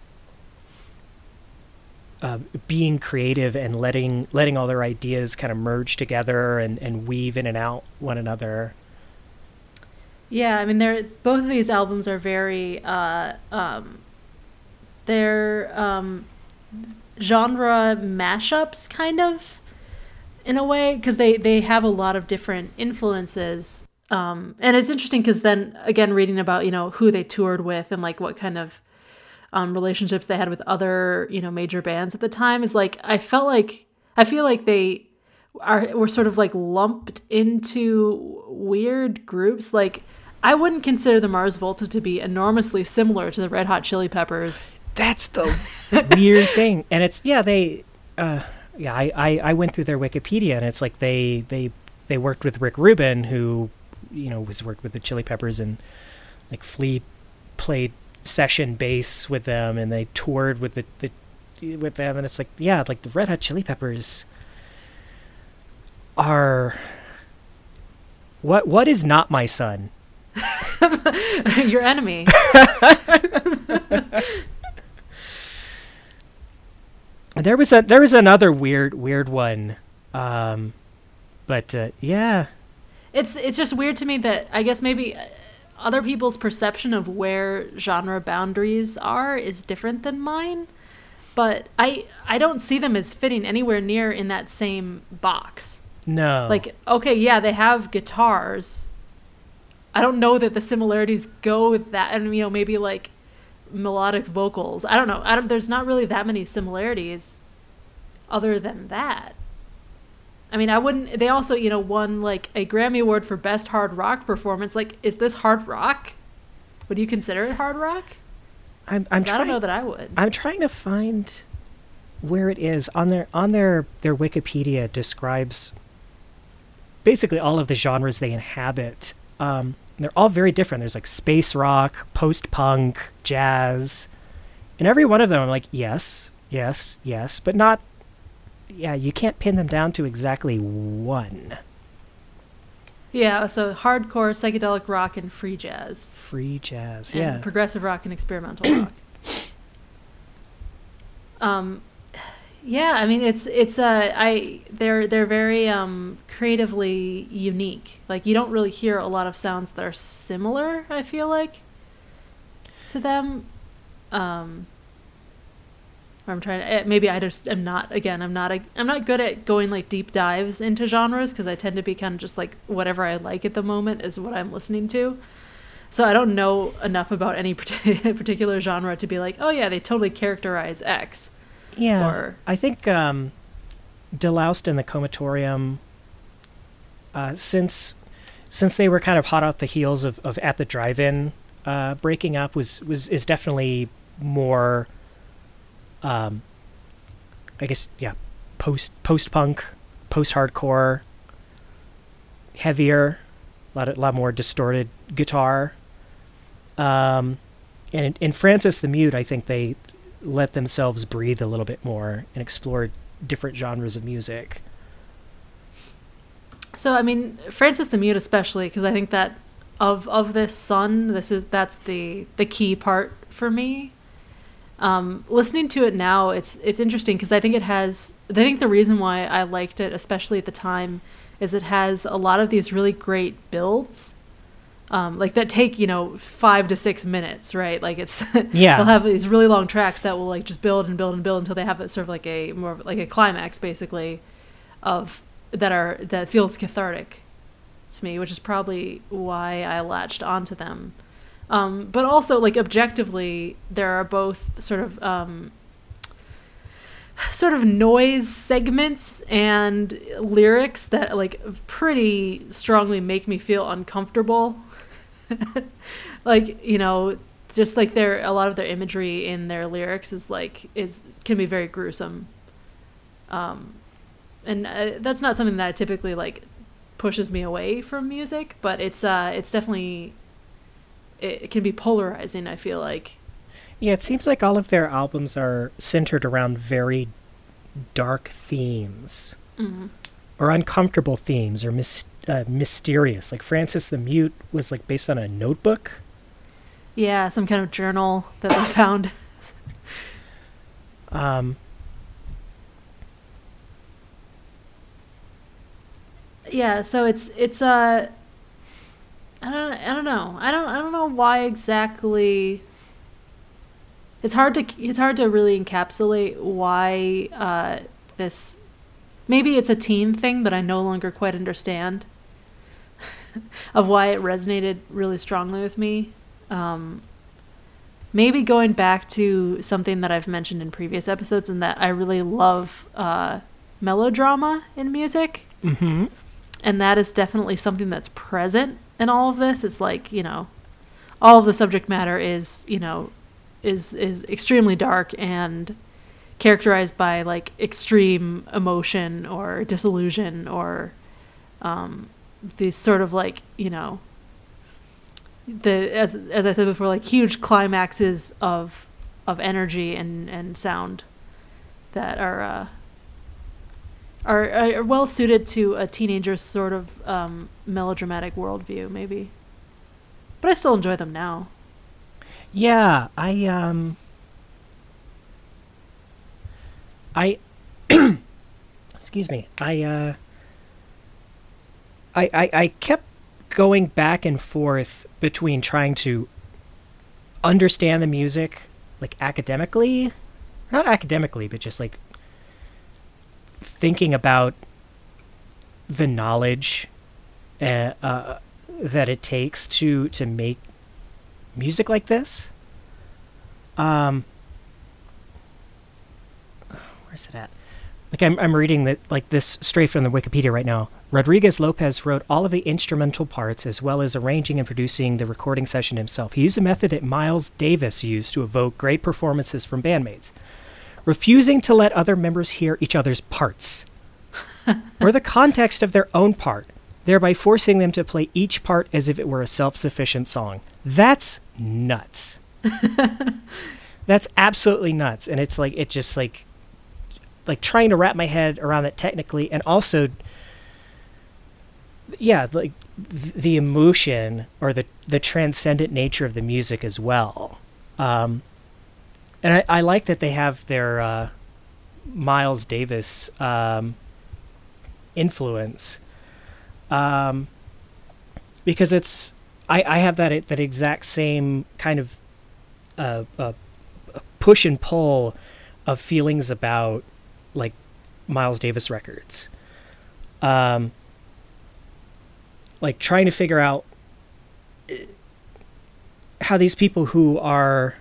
Uh, being creative and letting letting all their ideas kind of merge together and, and weave in and out one another. Yeah, I mean, they're both of these albums are very uh, um, they're um, genre mashups, kind of, in a way, because they they have a lot of different influences. Um, and it's interesting because then again, reading about you know who they toured with and like what kind of um, relationships they had with other you know major bands at the time is like I felt like I feel like they are were sort of like lumped into weird groups. Like I wouldn't consider the Mars Volta to be enormously similar to the Red Hot Chili Peppers. That's the weird thing. And it's yeah they uh, yeah I, I, I went through their Wikipedia and it's like they they they worked with Rick Rubin, who you know was worked with the Chili Peppers, and like Flea played session bass with them, and they toured with the, the with them, and it's like yeah like the Red Hot Chili Peppers are what what is not my son. Your enemy. There was a there was another weird weird one, um, but uh, yeah, It's it's just weird to me that I guess maybe other people's perception of where genre boundaries are is different than mine, but I I don't see them as fitting anywhere near in that same box. no, Like, okay, yeah, they have guitars. I don't know that the similarities go with that, and you know maybe like melodic vocals. I don't know. I don't. There's not really that many similarities, other than that. I mean, I wouldn't. They also, you know, won like a Grammy Award for Best Hard Rock Performance. Like, is this hard rock? Would you consider it hard rock? I'm I'm 'Cause I trying. don't know that I would. I'm trying to find where it is on their on their their Wikipedia describes basically all of the genres they inhabit. Um, they're all very different. There's like space rock, post punk, jazz, and every one of them I'm like yes, yes, yes, but not. Yeah, you can't pin them down to exactly one. Yeah, so hardcore, psychedelic rock, and free jazz, Free jazz, and yeah. progressive rock and experimental rock. Um, Yeah, I mean it's it's uh I they're they're very um creatively unique. Like you don't really hear a lot of sounds that are similar, I feel like, to them. Um I'm trying to eh, maybe I just am not again, I'm not a, I'm not good at going like deep dives into genres because I tend to be kind of just like whatever I like at the moment is what I'm listening to. So I don't know enough about any particular genre to be like, "Oh yeah, they totally characterize X." Yeah, Or I think um, Deloused and the Comatorium, uh, since since they were kind of hot off the heels of, of At the Drive-In uh, breaking up, was, was is definitely more, um, I guess, yeah, post post punk, post hardcore, heavier, a lot, a lot more distorted guitar. Um, and in, in Francis the Mute, I think they let themselves breathe a little bit more and explore different genres of music. so I mean, Francis the Mute especially because I think that of of this son, this is that's the the key part for me. Um, listening to it now, it's it's interesting because I think it has. I think the reason why I liked it, especially at the time, is it has a lot of these really great builds. Um, like that take, you know, five to six minutes, right? Like it's, Yeah. they'll have these really long tracks that will like just build and build and build until they have it sort of like a more of like a climax basically of that are, that feels cathartic to me, which is probably why I latched onto them. Um, but also like objectively, there are both sort of, um, sort of noise segments and lyrics that like pretty strongly make me feel uncomfortable. Like, you know, just like their a lot of their imagery in their lyrics is like is can be very gruesome. Um and uh, that's not something that typically like pushes me away from music, but it's uh it's definitely it, it can be polarizing, I feel like. Yeah, it seems like all of their albums are centered around very dark themes. Mm-hmm. Or uncomfortable themes or mis- uh, mysterious. Like Francis the Mute was like based on a notebook. Yeah, some kind of journal that they found. Um, yeah, so it's it's uh I don't I don't know. I don't I don't know why exactly. It's hard to it's hard to really encapsulate why uh, this. Maybe it's a teen thing that I no longer quite understand. Of why it resonated really strongly with me. Um, maybe going back to something that I've mentioned in previous episodes, and that I really love uh, melodrama in music. mm-hmm. And that is definitely something that's present in all of this. It's like, you know, all of the subject matter is, you know, is is extremely dark and characterized by like extreme emotion or disillusion or um, these sort of like, you know, the as as I said before, like huge climaxes of of energy and, and sound that are uh, are are well suited to a teenager's sort of um, melodramatic worldview, maybe. But I still enjoy them now. Yeah, I um I excuse me. I uh I, I I kept going back and forth between trying to understand the music like academically, not academically, but just like thinking about the knowledge uh, uh, that it takes to to make music like this. Um, where's it at? Like I'm I'm reading that like this straight from the Wikipedia right now. Rodriguez Lopez wrote all of the instrumental parts as well as arranging and producing the recording session himself. He used a method that Miles Davis used to evoke great performances from bandmates, refusing to let other members hear each other's parts or the context of their own part, thereby forcing them to play each part as if it were a self-sufficient song. That's nuts. That's absolutely nuts. And it's like, it just like, like trying to wrap my head around that technically, and also, yeah, like th- the emotion or the, the transcendent nature of the music as well. Um, and I, I like that they have their, uh, Miles Davis um, influence, um, because it's I, I have that that exact same kind of uh, uh, push and pull of feelings about like Miles Davis records, um, like trying to figure out how these people who are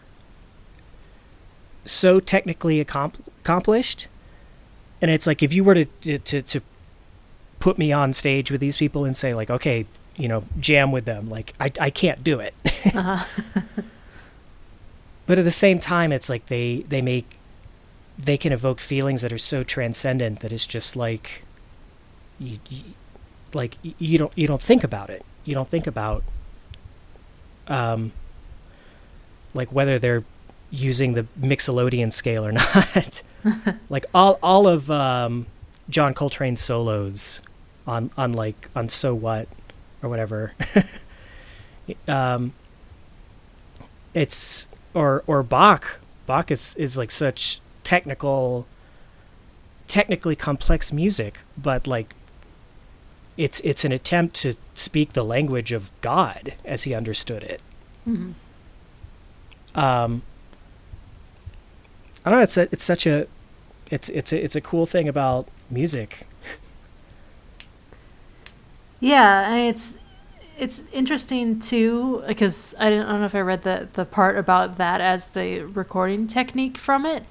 so technically accompl- accomplished, and it's like if you were to, to to put me on stage with these people and say like, okay, you know, jam with them, like I I can't do it. Uh-huh. But at the same time, it's like they they make they can evoke feelings that are so transcendent that it's just like you, you like you don't you don't think about it. You don't think about um like whether they're using the Mixolydian scale or not. Like all all of um, John Coltrane's solos on on like on So What or whatever. um, it's or or Bach. Bach is, is like such technical, technically complex music, but like it's it's an attempt to speak the language of God as he understood it. Mm-hmm. Um, I don't know. It's a, it's such a, it's it's a, it's a cool thing about music. Yeah, I mean, it's it's interesting too because I don't, I don't know if I read the the part about that as the recording technique from it,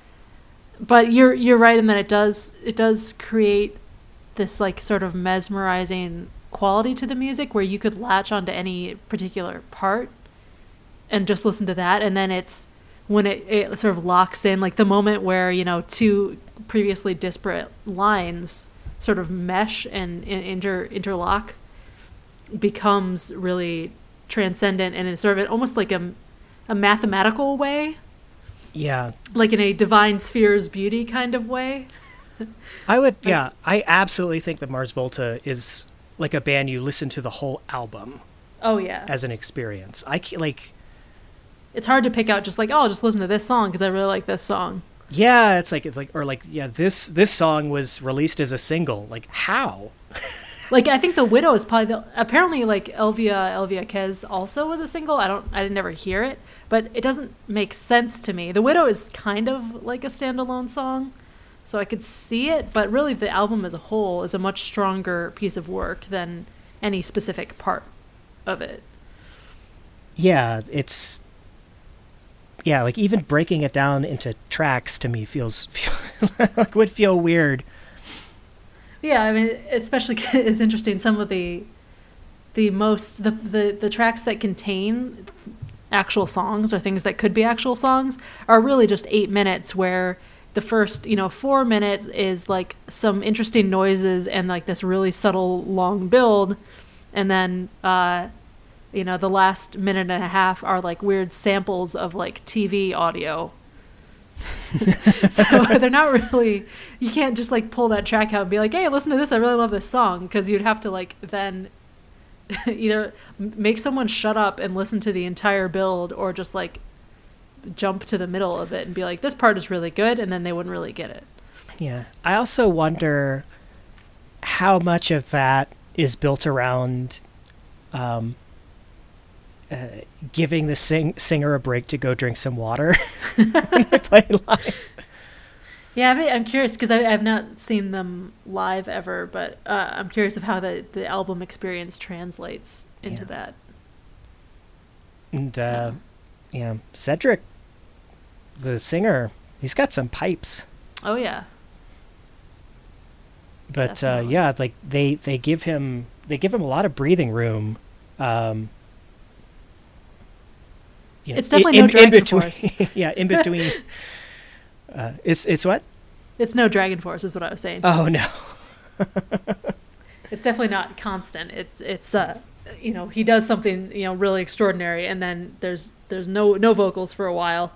but you're you're right in that it does it does create this like sort of mesmerizing quality to the music where you could latch onto any particular part and just listen to that, and then it's when it, it sort of locks in, like the moment where, you know, two previously disparate lines sort of mesh and, and inter interlock becomes really transcendent, and it's sort of almost like a, a mathematical way. Yeah. Like in a divine spheres beauty kind of way. I would, yeah, I absolutely think that Mars Volta is like a band you listen to the whole album. Oh, yeah. As an experience. I can't, like... It's hard to pick out just like, oh, I'll just listen to this song because I really like this song. Yeah, it's like, it's like, or like, yeah, this this song was released as a single. Like, how? Like, I think The Widow is probably the, apparently like Elvia, Elvia Kez also was a single. I don't, I didn't ever hear it, but it doesn't make sense to me. The Widow is kind of like a standalone song, so I could see it, but really the album as a whole is a much stronger piece of work than any specific part of it. Yeah, it's... Yeah, like even breaking it down into tracks to me feels feel, like would feel weird. Yeah, I mean, especially it's interesting. Some of the the most the, the the tracks that contain actual songs or things that could be actual songs are really just eight minutes. Where the first, you know, four minutes is like some interesting noises and like this really subtle long build, and then. Uh, You know, the last minute and a half are like weird samples of like T V audio. So they're not really, you can't just like pull that track out and be like, hey, listen to this. I really love this song. Because you'd have to like then either make someone shut up and listen to the entire build or just like jump to the middle of it and be like, this part is really good. And then they wouldn't really get it. Yeah. I also wonder how much of that is built around um, Uh, giving the sing- singer a break to go drink some water when they play live. Yeah, I'm curious because I've not seen them live ever, but uh, I'm curious of how the, the album experience translates into yeah. that. And uh, yeah. yeah, Cedric, the singer, he's got some pipes. Oh yeah. But uh, yeah, like they, they give him they give him a lot of breathing room. Um, You know, it's definitely in, no Dragon in between, Force. Yeah, in between. uh, it's it's what? It's no Dragon Force, is what I was saying. Oh no. It's definitely not constant. It's it's uh, you know, he does something, you know, really extraordinary, and then there's there's no no vocals for a while.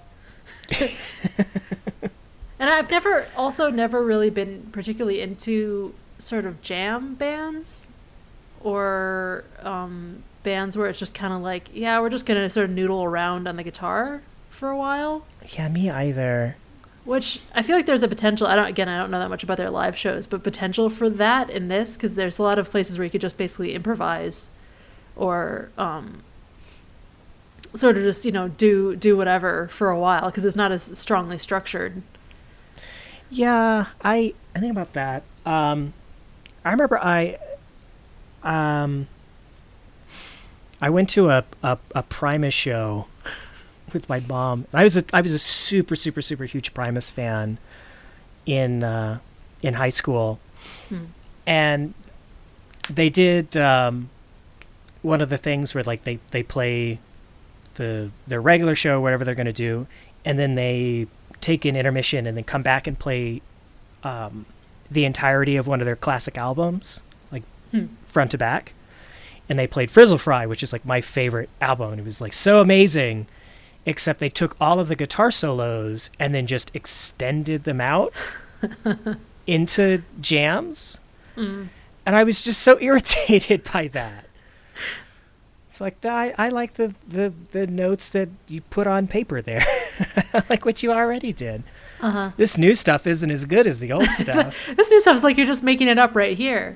And I've never also never really been particularly into sort of jam bands, or um. bands where it's just kind of like, yeah, we're just gonna sort of noodle around on the guitar for a while. Yeah, me either. Which I feel like there's a potential. I don't. Again, I don't know that much about their live shows, but potential for that in this, because there's a lot of places where you could just basically improvise, or um, sort of just you know do do whatever for a while, because it's not as strongly structured. Yeah, I I think about that. Um, I remember I um I went to a a, a Primus show with my mom. I was a I was a super super super huge Primus fan in uh, in high school, hmm. and they did um, one of the things where like they, they play the their regular show, whatever they're going to do, and then they take an intermission and then come back and play um, the entirety of one of their classic albums, like hmm. front to back. And they played Frizzle Fry, which is like my favorite album, and it was like so amazing. Except they took all of the guitar solos and then just extended them out into jams. Mm. And I was just so irritated by that. It's like, no, I, I like the, the, the notes that you put on paper there. Like what you already did. Uh-huh. This new stuff isn't as good as the old stuff. This new stuff is like you're just making it up right here.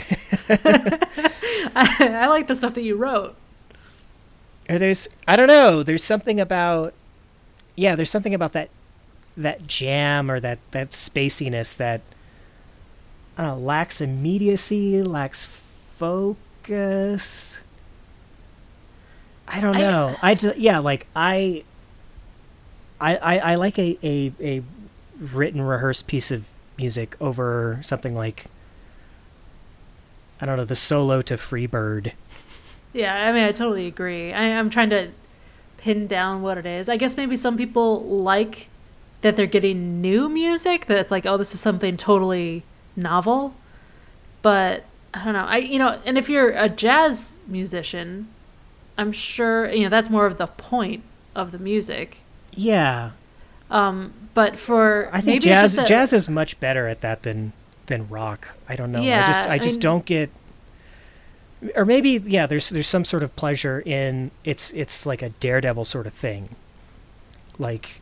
I, I like the stuff that you wrote. Or there's, I don't know, there's something about, yeah, there's something about that that jam or that, that spaciness that, I don't know, lacks immediacy, lacks focus. I don't know. I, I just, yeah, like, I, I, I, I like a, a, a written, rehearsed piece of music over something like, I don't know, the solo to Freebird. Yeah, I mean, I totally agree. I, I'm trying to pin down what it is. I guess maybe some people like that they're getting new music, that it's like, oh, this is something totally novel. But I don't know. I you know, and if you're a jazz musician, I'm sure, you know, that's more of the point of the music. Yeah. Um, but for I think maybe jazz that, jazz is much better at that than than rock. I don't know. Yeah, I just I just I mean, don't get. Or maybe, yeah, there's there's some sort of pleasure in it's it's like a Daredevil sort of thing. Like,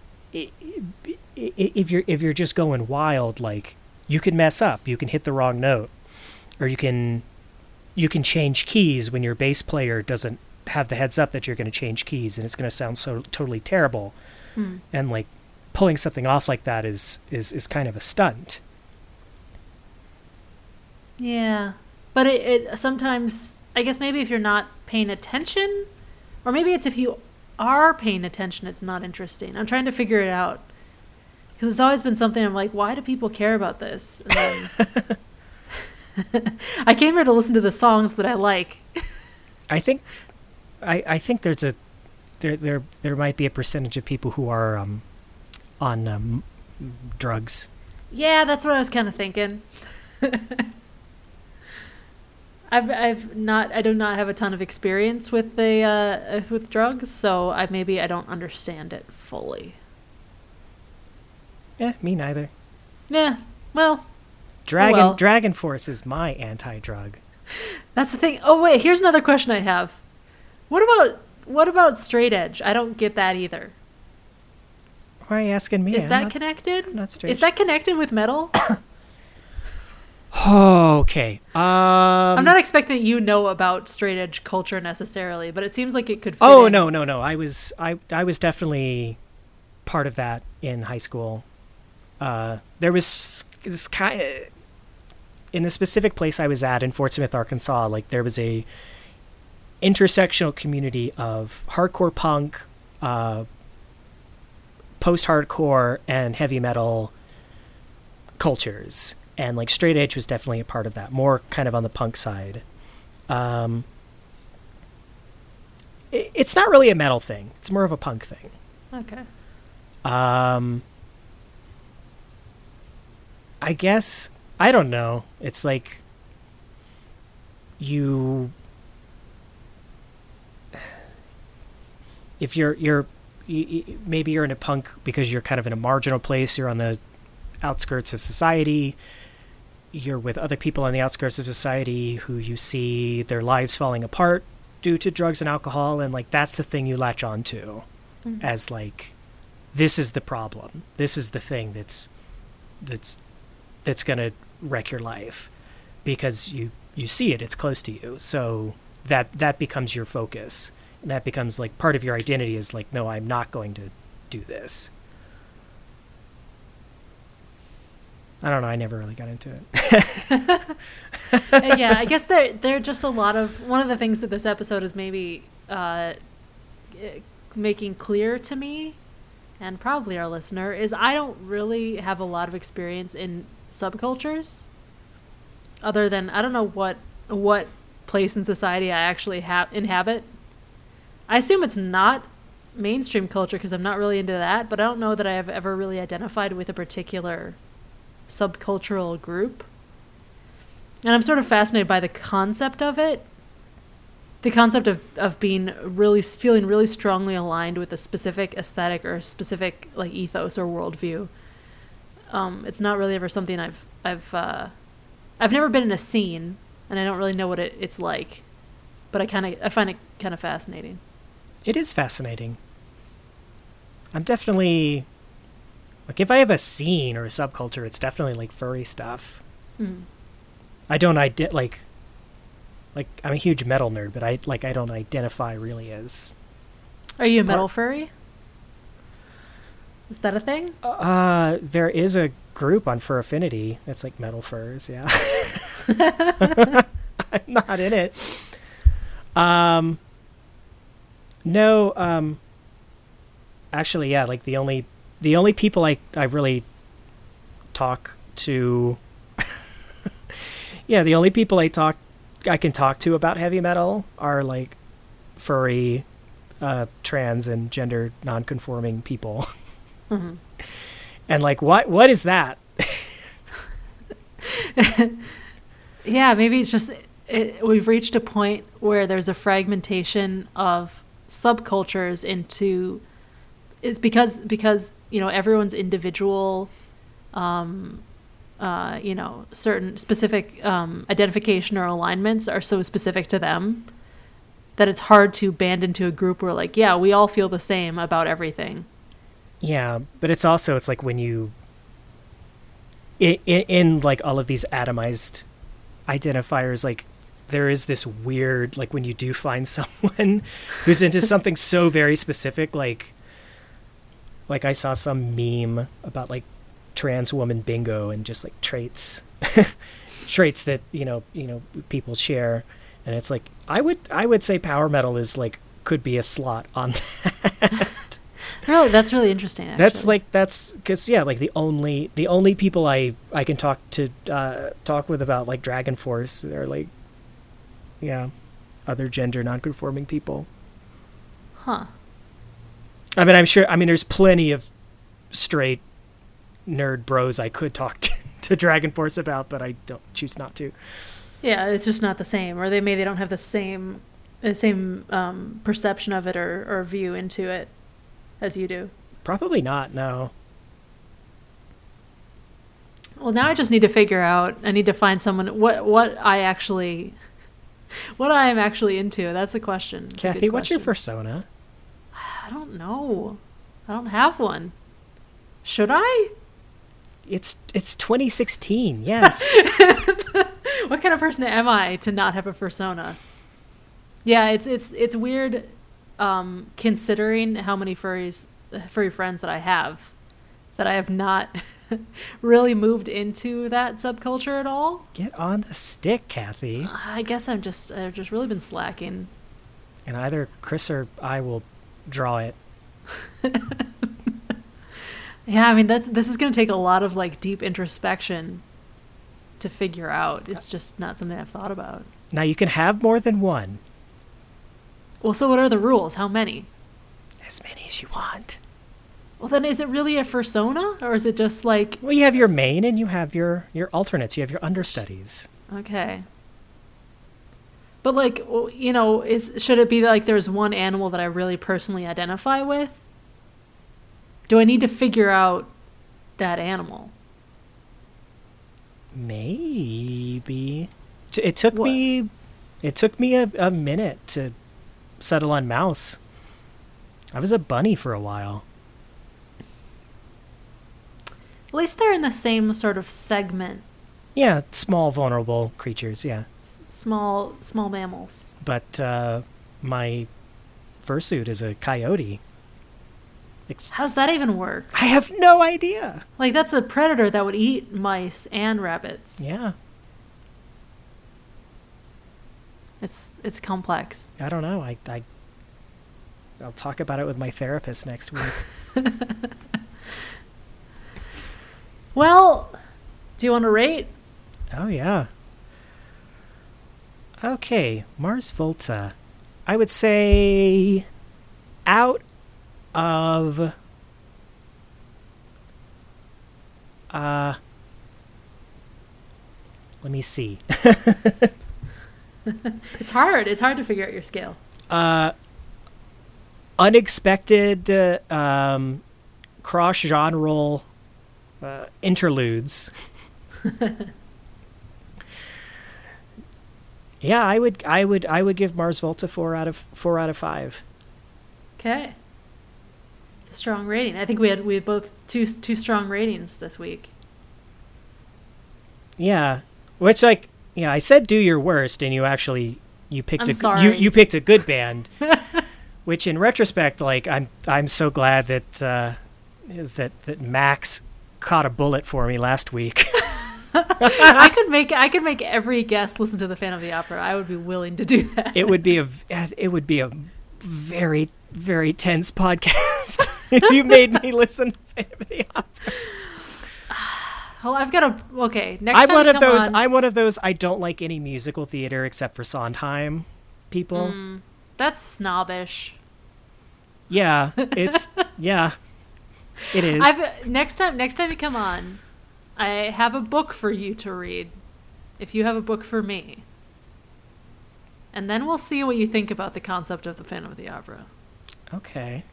if you're if you're just going wild, like you can mess up, you can hit the wrong note, or you can you can change keys when your bass player doesn't have the heads up that you're going to change keys, and it's going to sound so totally terrible. Hmm. And like pulling something off like that is is is kind of a stunt. Yeah. But it, it sometimes, I guess maybe if you're not paying attention, or maybe it's if you are paying attention, it's not interesting. I'm trying to figure it out. Because it's always been something I'm like, why do people care about this? And then I came here to listen to the songs that I like. I think, I, I think there's a, there there there might be a percentage of people who are um, on um, drugs. Yeah, that's what I was kind of thinking. I've I've not I do not have a ton of experience with the uh, with drugs, so I maybe I don't understand it fully. Yeah, me neither. Yeah, well, Dragon well. Dragon Force is my anti-drug. That's the thing. Oh wait, here's another question I have. What about what about straight edge? I don't get that either. Why are you asking me? Is I'm that not, connected? I'm not straight. Is that connected with metal? Oh, okay. Um, I'm not expecting that you know about straight edge culture necessarily, but it seems like it could fit Oh, in. no, no, no. I was I I was definitely part of that in high school. Uh, there was this kind of, in the specific place I was at in Fort Smith, Arkansas, like there was a intersectional community of hardcore punk, uh, post-hardcore, and heavy metal cultures. And like straight edge was definitely a part of that, more kind of on the punk side. Um, it, it's not really a metal thing; it's more of a punk thing. Okay. Um, I guess I don't know. It's like you, if you're you're you, maybe you're in a punk because you're kind of in a marginal place. You're on the outskirts of society. You're with other people on the outskirts of society who you see their lives falling apart due to drugs and alcohol, and like that's the thing you latch on to mm-hmm. as like this is the problem. This is the thing that's that's that's going to wreck your life, because you you see it, it's close to you. So that that becomes your focus, and that becomes like part of your identity is like, no, I'm not going to do this. I don't know, I never really got into it. Yeah, I guess there there are just a lot of, one of the things that this episode is maybe uh, making clear to me, and probably our listener, is I don't really have a lot of experience in subcultures, other than I don't know what what place in society I actually ha- inhabit. I assume it's not mainstream culture because I'm not really into that, but I don't know that I have ever really identified with a particular subcultural group. And I'm sort of fascinated by the concept of it. The concept of, of being really, feeling really strongly aligned with a specific aesthetic or a specific like ethos or worldview. Um, it's not really ever something I've, I've, uh, I've never been in a scene, and I don't really know what it, it's like, but I kind of, I find it kind of fascinating. It is fascinating. I'm definitely, like, if I have a scene or a subculture, it's definitely like furry stuff. Mm. I don't ident like, like I'm a huge metal nerd, but I like I don't identify really as. Are you a metal part- furry? Is that a thing? Uh, there is a group on Fur Affinity that's like metal furs. Yeah, I'm not in it. Um. No. Um. Actually, yeah. Like the only the only people I I really talk to. Yeah, the only people I talk I can talk to about heavy metal are like furry, uh, trans, and gender non-conforming people. Mm-hmm. And like, what what is that? Yeah, maybe it's just it, we've reached a point where there's a fragmentation of subcultures into. It's because because you know everyone's individual. Um, Uh, you know, certain specific um, identification or alignments are so specific to them that it's hard to band into a group where, like, yeah, we all feel the same about everything. Yeah, but it's also, it's like when you, in, in, in like all of these atomized identifiers, like there is this weird, like when you do find someone who's into something so very specific, like, like I saw some meme about like trans woman bingo and just like traits traits that you know you know people share, and it's like I would I would say power metal is like could be a slot on that. Really, that's really interesting, actually. That's like that's because yeah like the only the only people I I can talk to uh talk with about like Dragon Force are like yeah other gender non-conforming people. Huh. I mean I'm sure I mean there's plenty of straight nerd bros I could talk to, to Dragon Force about, but I don't choose not to. Yeah, it's just not the same, or they maybe they don't have the same the same um, perception of it or, or view into it as you do. Probably not. No. Well, now I just need to figure out. I need to find someone what what I actually what I am actually into. That's the question. It's Kathy, what's question. your persona? I don't know. I don't have one. Should I? It's it's twenty sixteen. Yes. What kind of person am I to not have a persona? Yeah, it's it's it's weird, um, considering how many furries, furry friends that I have, that I have not really moved into that subculture at all. Get on the stick, Kathy. I guess I'm just I've just really been slacking. And either Chris or I will draw it. Yeah, I mean that this is going to take a lot of like deep introspection to figure out. It's just not something I've thought about. Now you can have more than one. Well, so what are the rules? How many? As many as you want. Well, then is it really a fursona, or is it just like? Well, you have your main and you have your your alternates. You have your understudies. Okay. But like, well, you know, is should it be like there's one animal that I really personally identify with? Do I need to figure out that animal? Maybe. It took What? me it took me a, a minute to settle on mouse. I was a bunny for a while. At least they're in the same sort of segment. Yeah, small, vulnerable creatures, yeah. S- small, small mammals. But uh, my fursuit is a coyote. Ex- How does that even work? I have no idea. Like, that's a predator that would eat mice and rabbits. Yeah. It's it's complex. I don't know. I, I, I'll talk about it with my therapist next week. Well, do you want to rate? Oh, yeah. Okay, Mars Volta. I would say out of... Uh, let me see. It's hard. It's hard to figure out your scale. Uh, unexpected uh, um, cross-genre uh, interludes. Yeah, I would, I would, I would give Mars Volta four out of four out of five. Okay. It's a strong rating. I think we had we had both two two strong ratings this week. Yeah, which like yeah, I said do your worst, and you actually you picked I'm a sorry. you you picked a good band. Which in retrospect, like I'm I'm so glad that uh, that that Max caught a bullet for me last week. I could make I could make every guest listen to the Phantom of the Opera. I would be willing to do that. It would be a it would be a very very tense podcast if you made me listen to Phantom of the Opera. Well, I've got a okay. Next I'm time one you of come those. on, I'm one of those. I don't like any musical theater except for Sondheim. People. Mm, that's snobbish. Yeah, it's yeah, it is. I've next time. Next time you come on, I have a book for you to read. If you have a book for me, and then we'll see what you think about the concept of the Phantom of the Opera. Okay.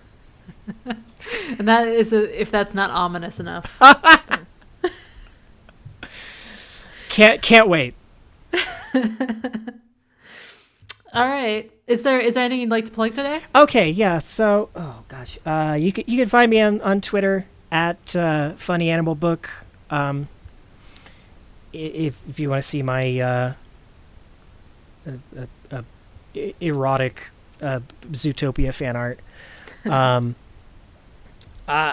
And that is the if that's not ominous enough. Can't can't wait. All right. Is there is there anything you'd like to plug today? Okay, yeah. So, oh gosh, uh, you can you can find me on, on Twitter at uh, Funny Animal Book. Um, if if you want to see my uh, uh, uh, uh, erotic uh, Zootopia fan art. Um, uh,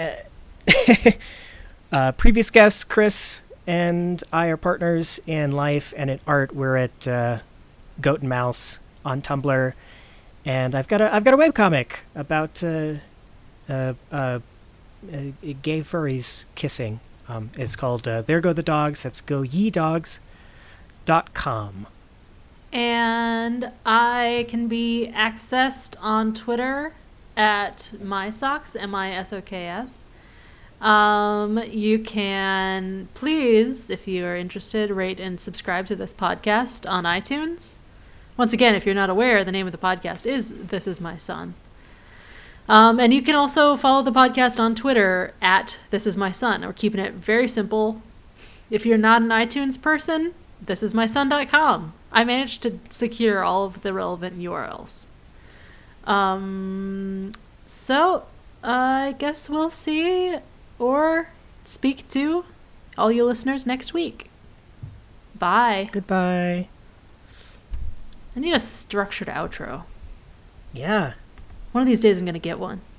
uh, previous guest Chris and I are partners in life and in art. We're at uh, Goat and Mouse on Tumblr, and I've got a I've got a webcomic about uh, uh, uh, uh, gay furries kissing. Um, it's called uh, There Go the Dogs. That's go ye dogs dot com. And I can be accessed on Twitter at mysocks, M I S O K S. Um, you can please, if you are interested, rate and subscribe to this podcast on iTunes. Once again, if you're not aware, the name of the podcast is This Is My Son. Um, and you can also follow the podcast on Twitter at This Is My Son. We're keeping it very simple. If you're not an iTunes person, this is my son dot com. I managed to secure all of the relevant U R Ls. Um, so, I guess we'll see or speak to all you listeners next week. Bye. Goodbye. I need a structured outro. Yeah. One of these days I'm going to get one.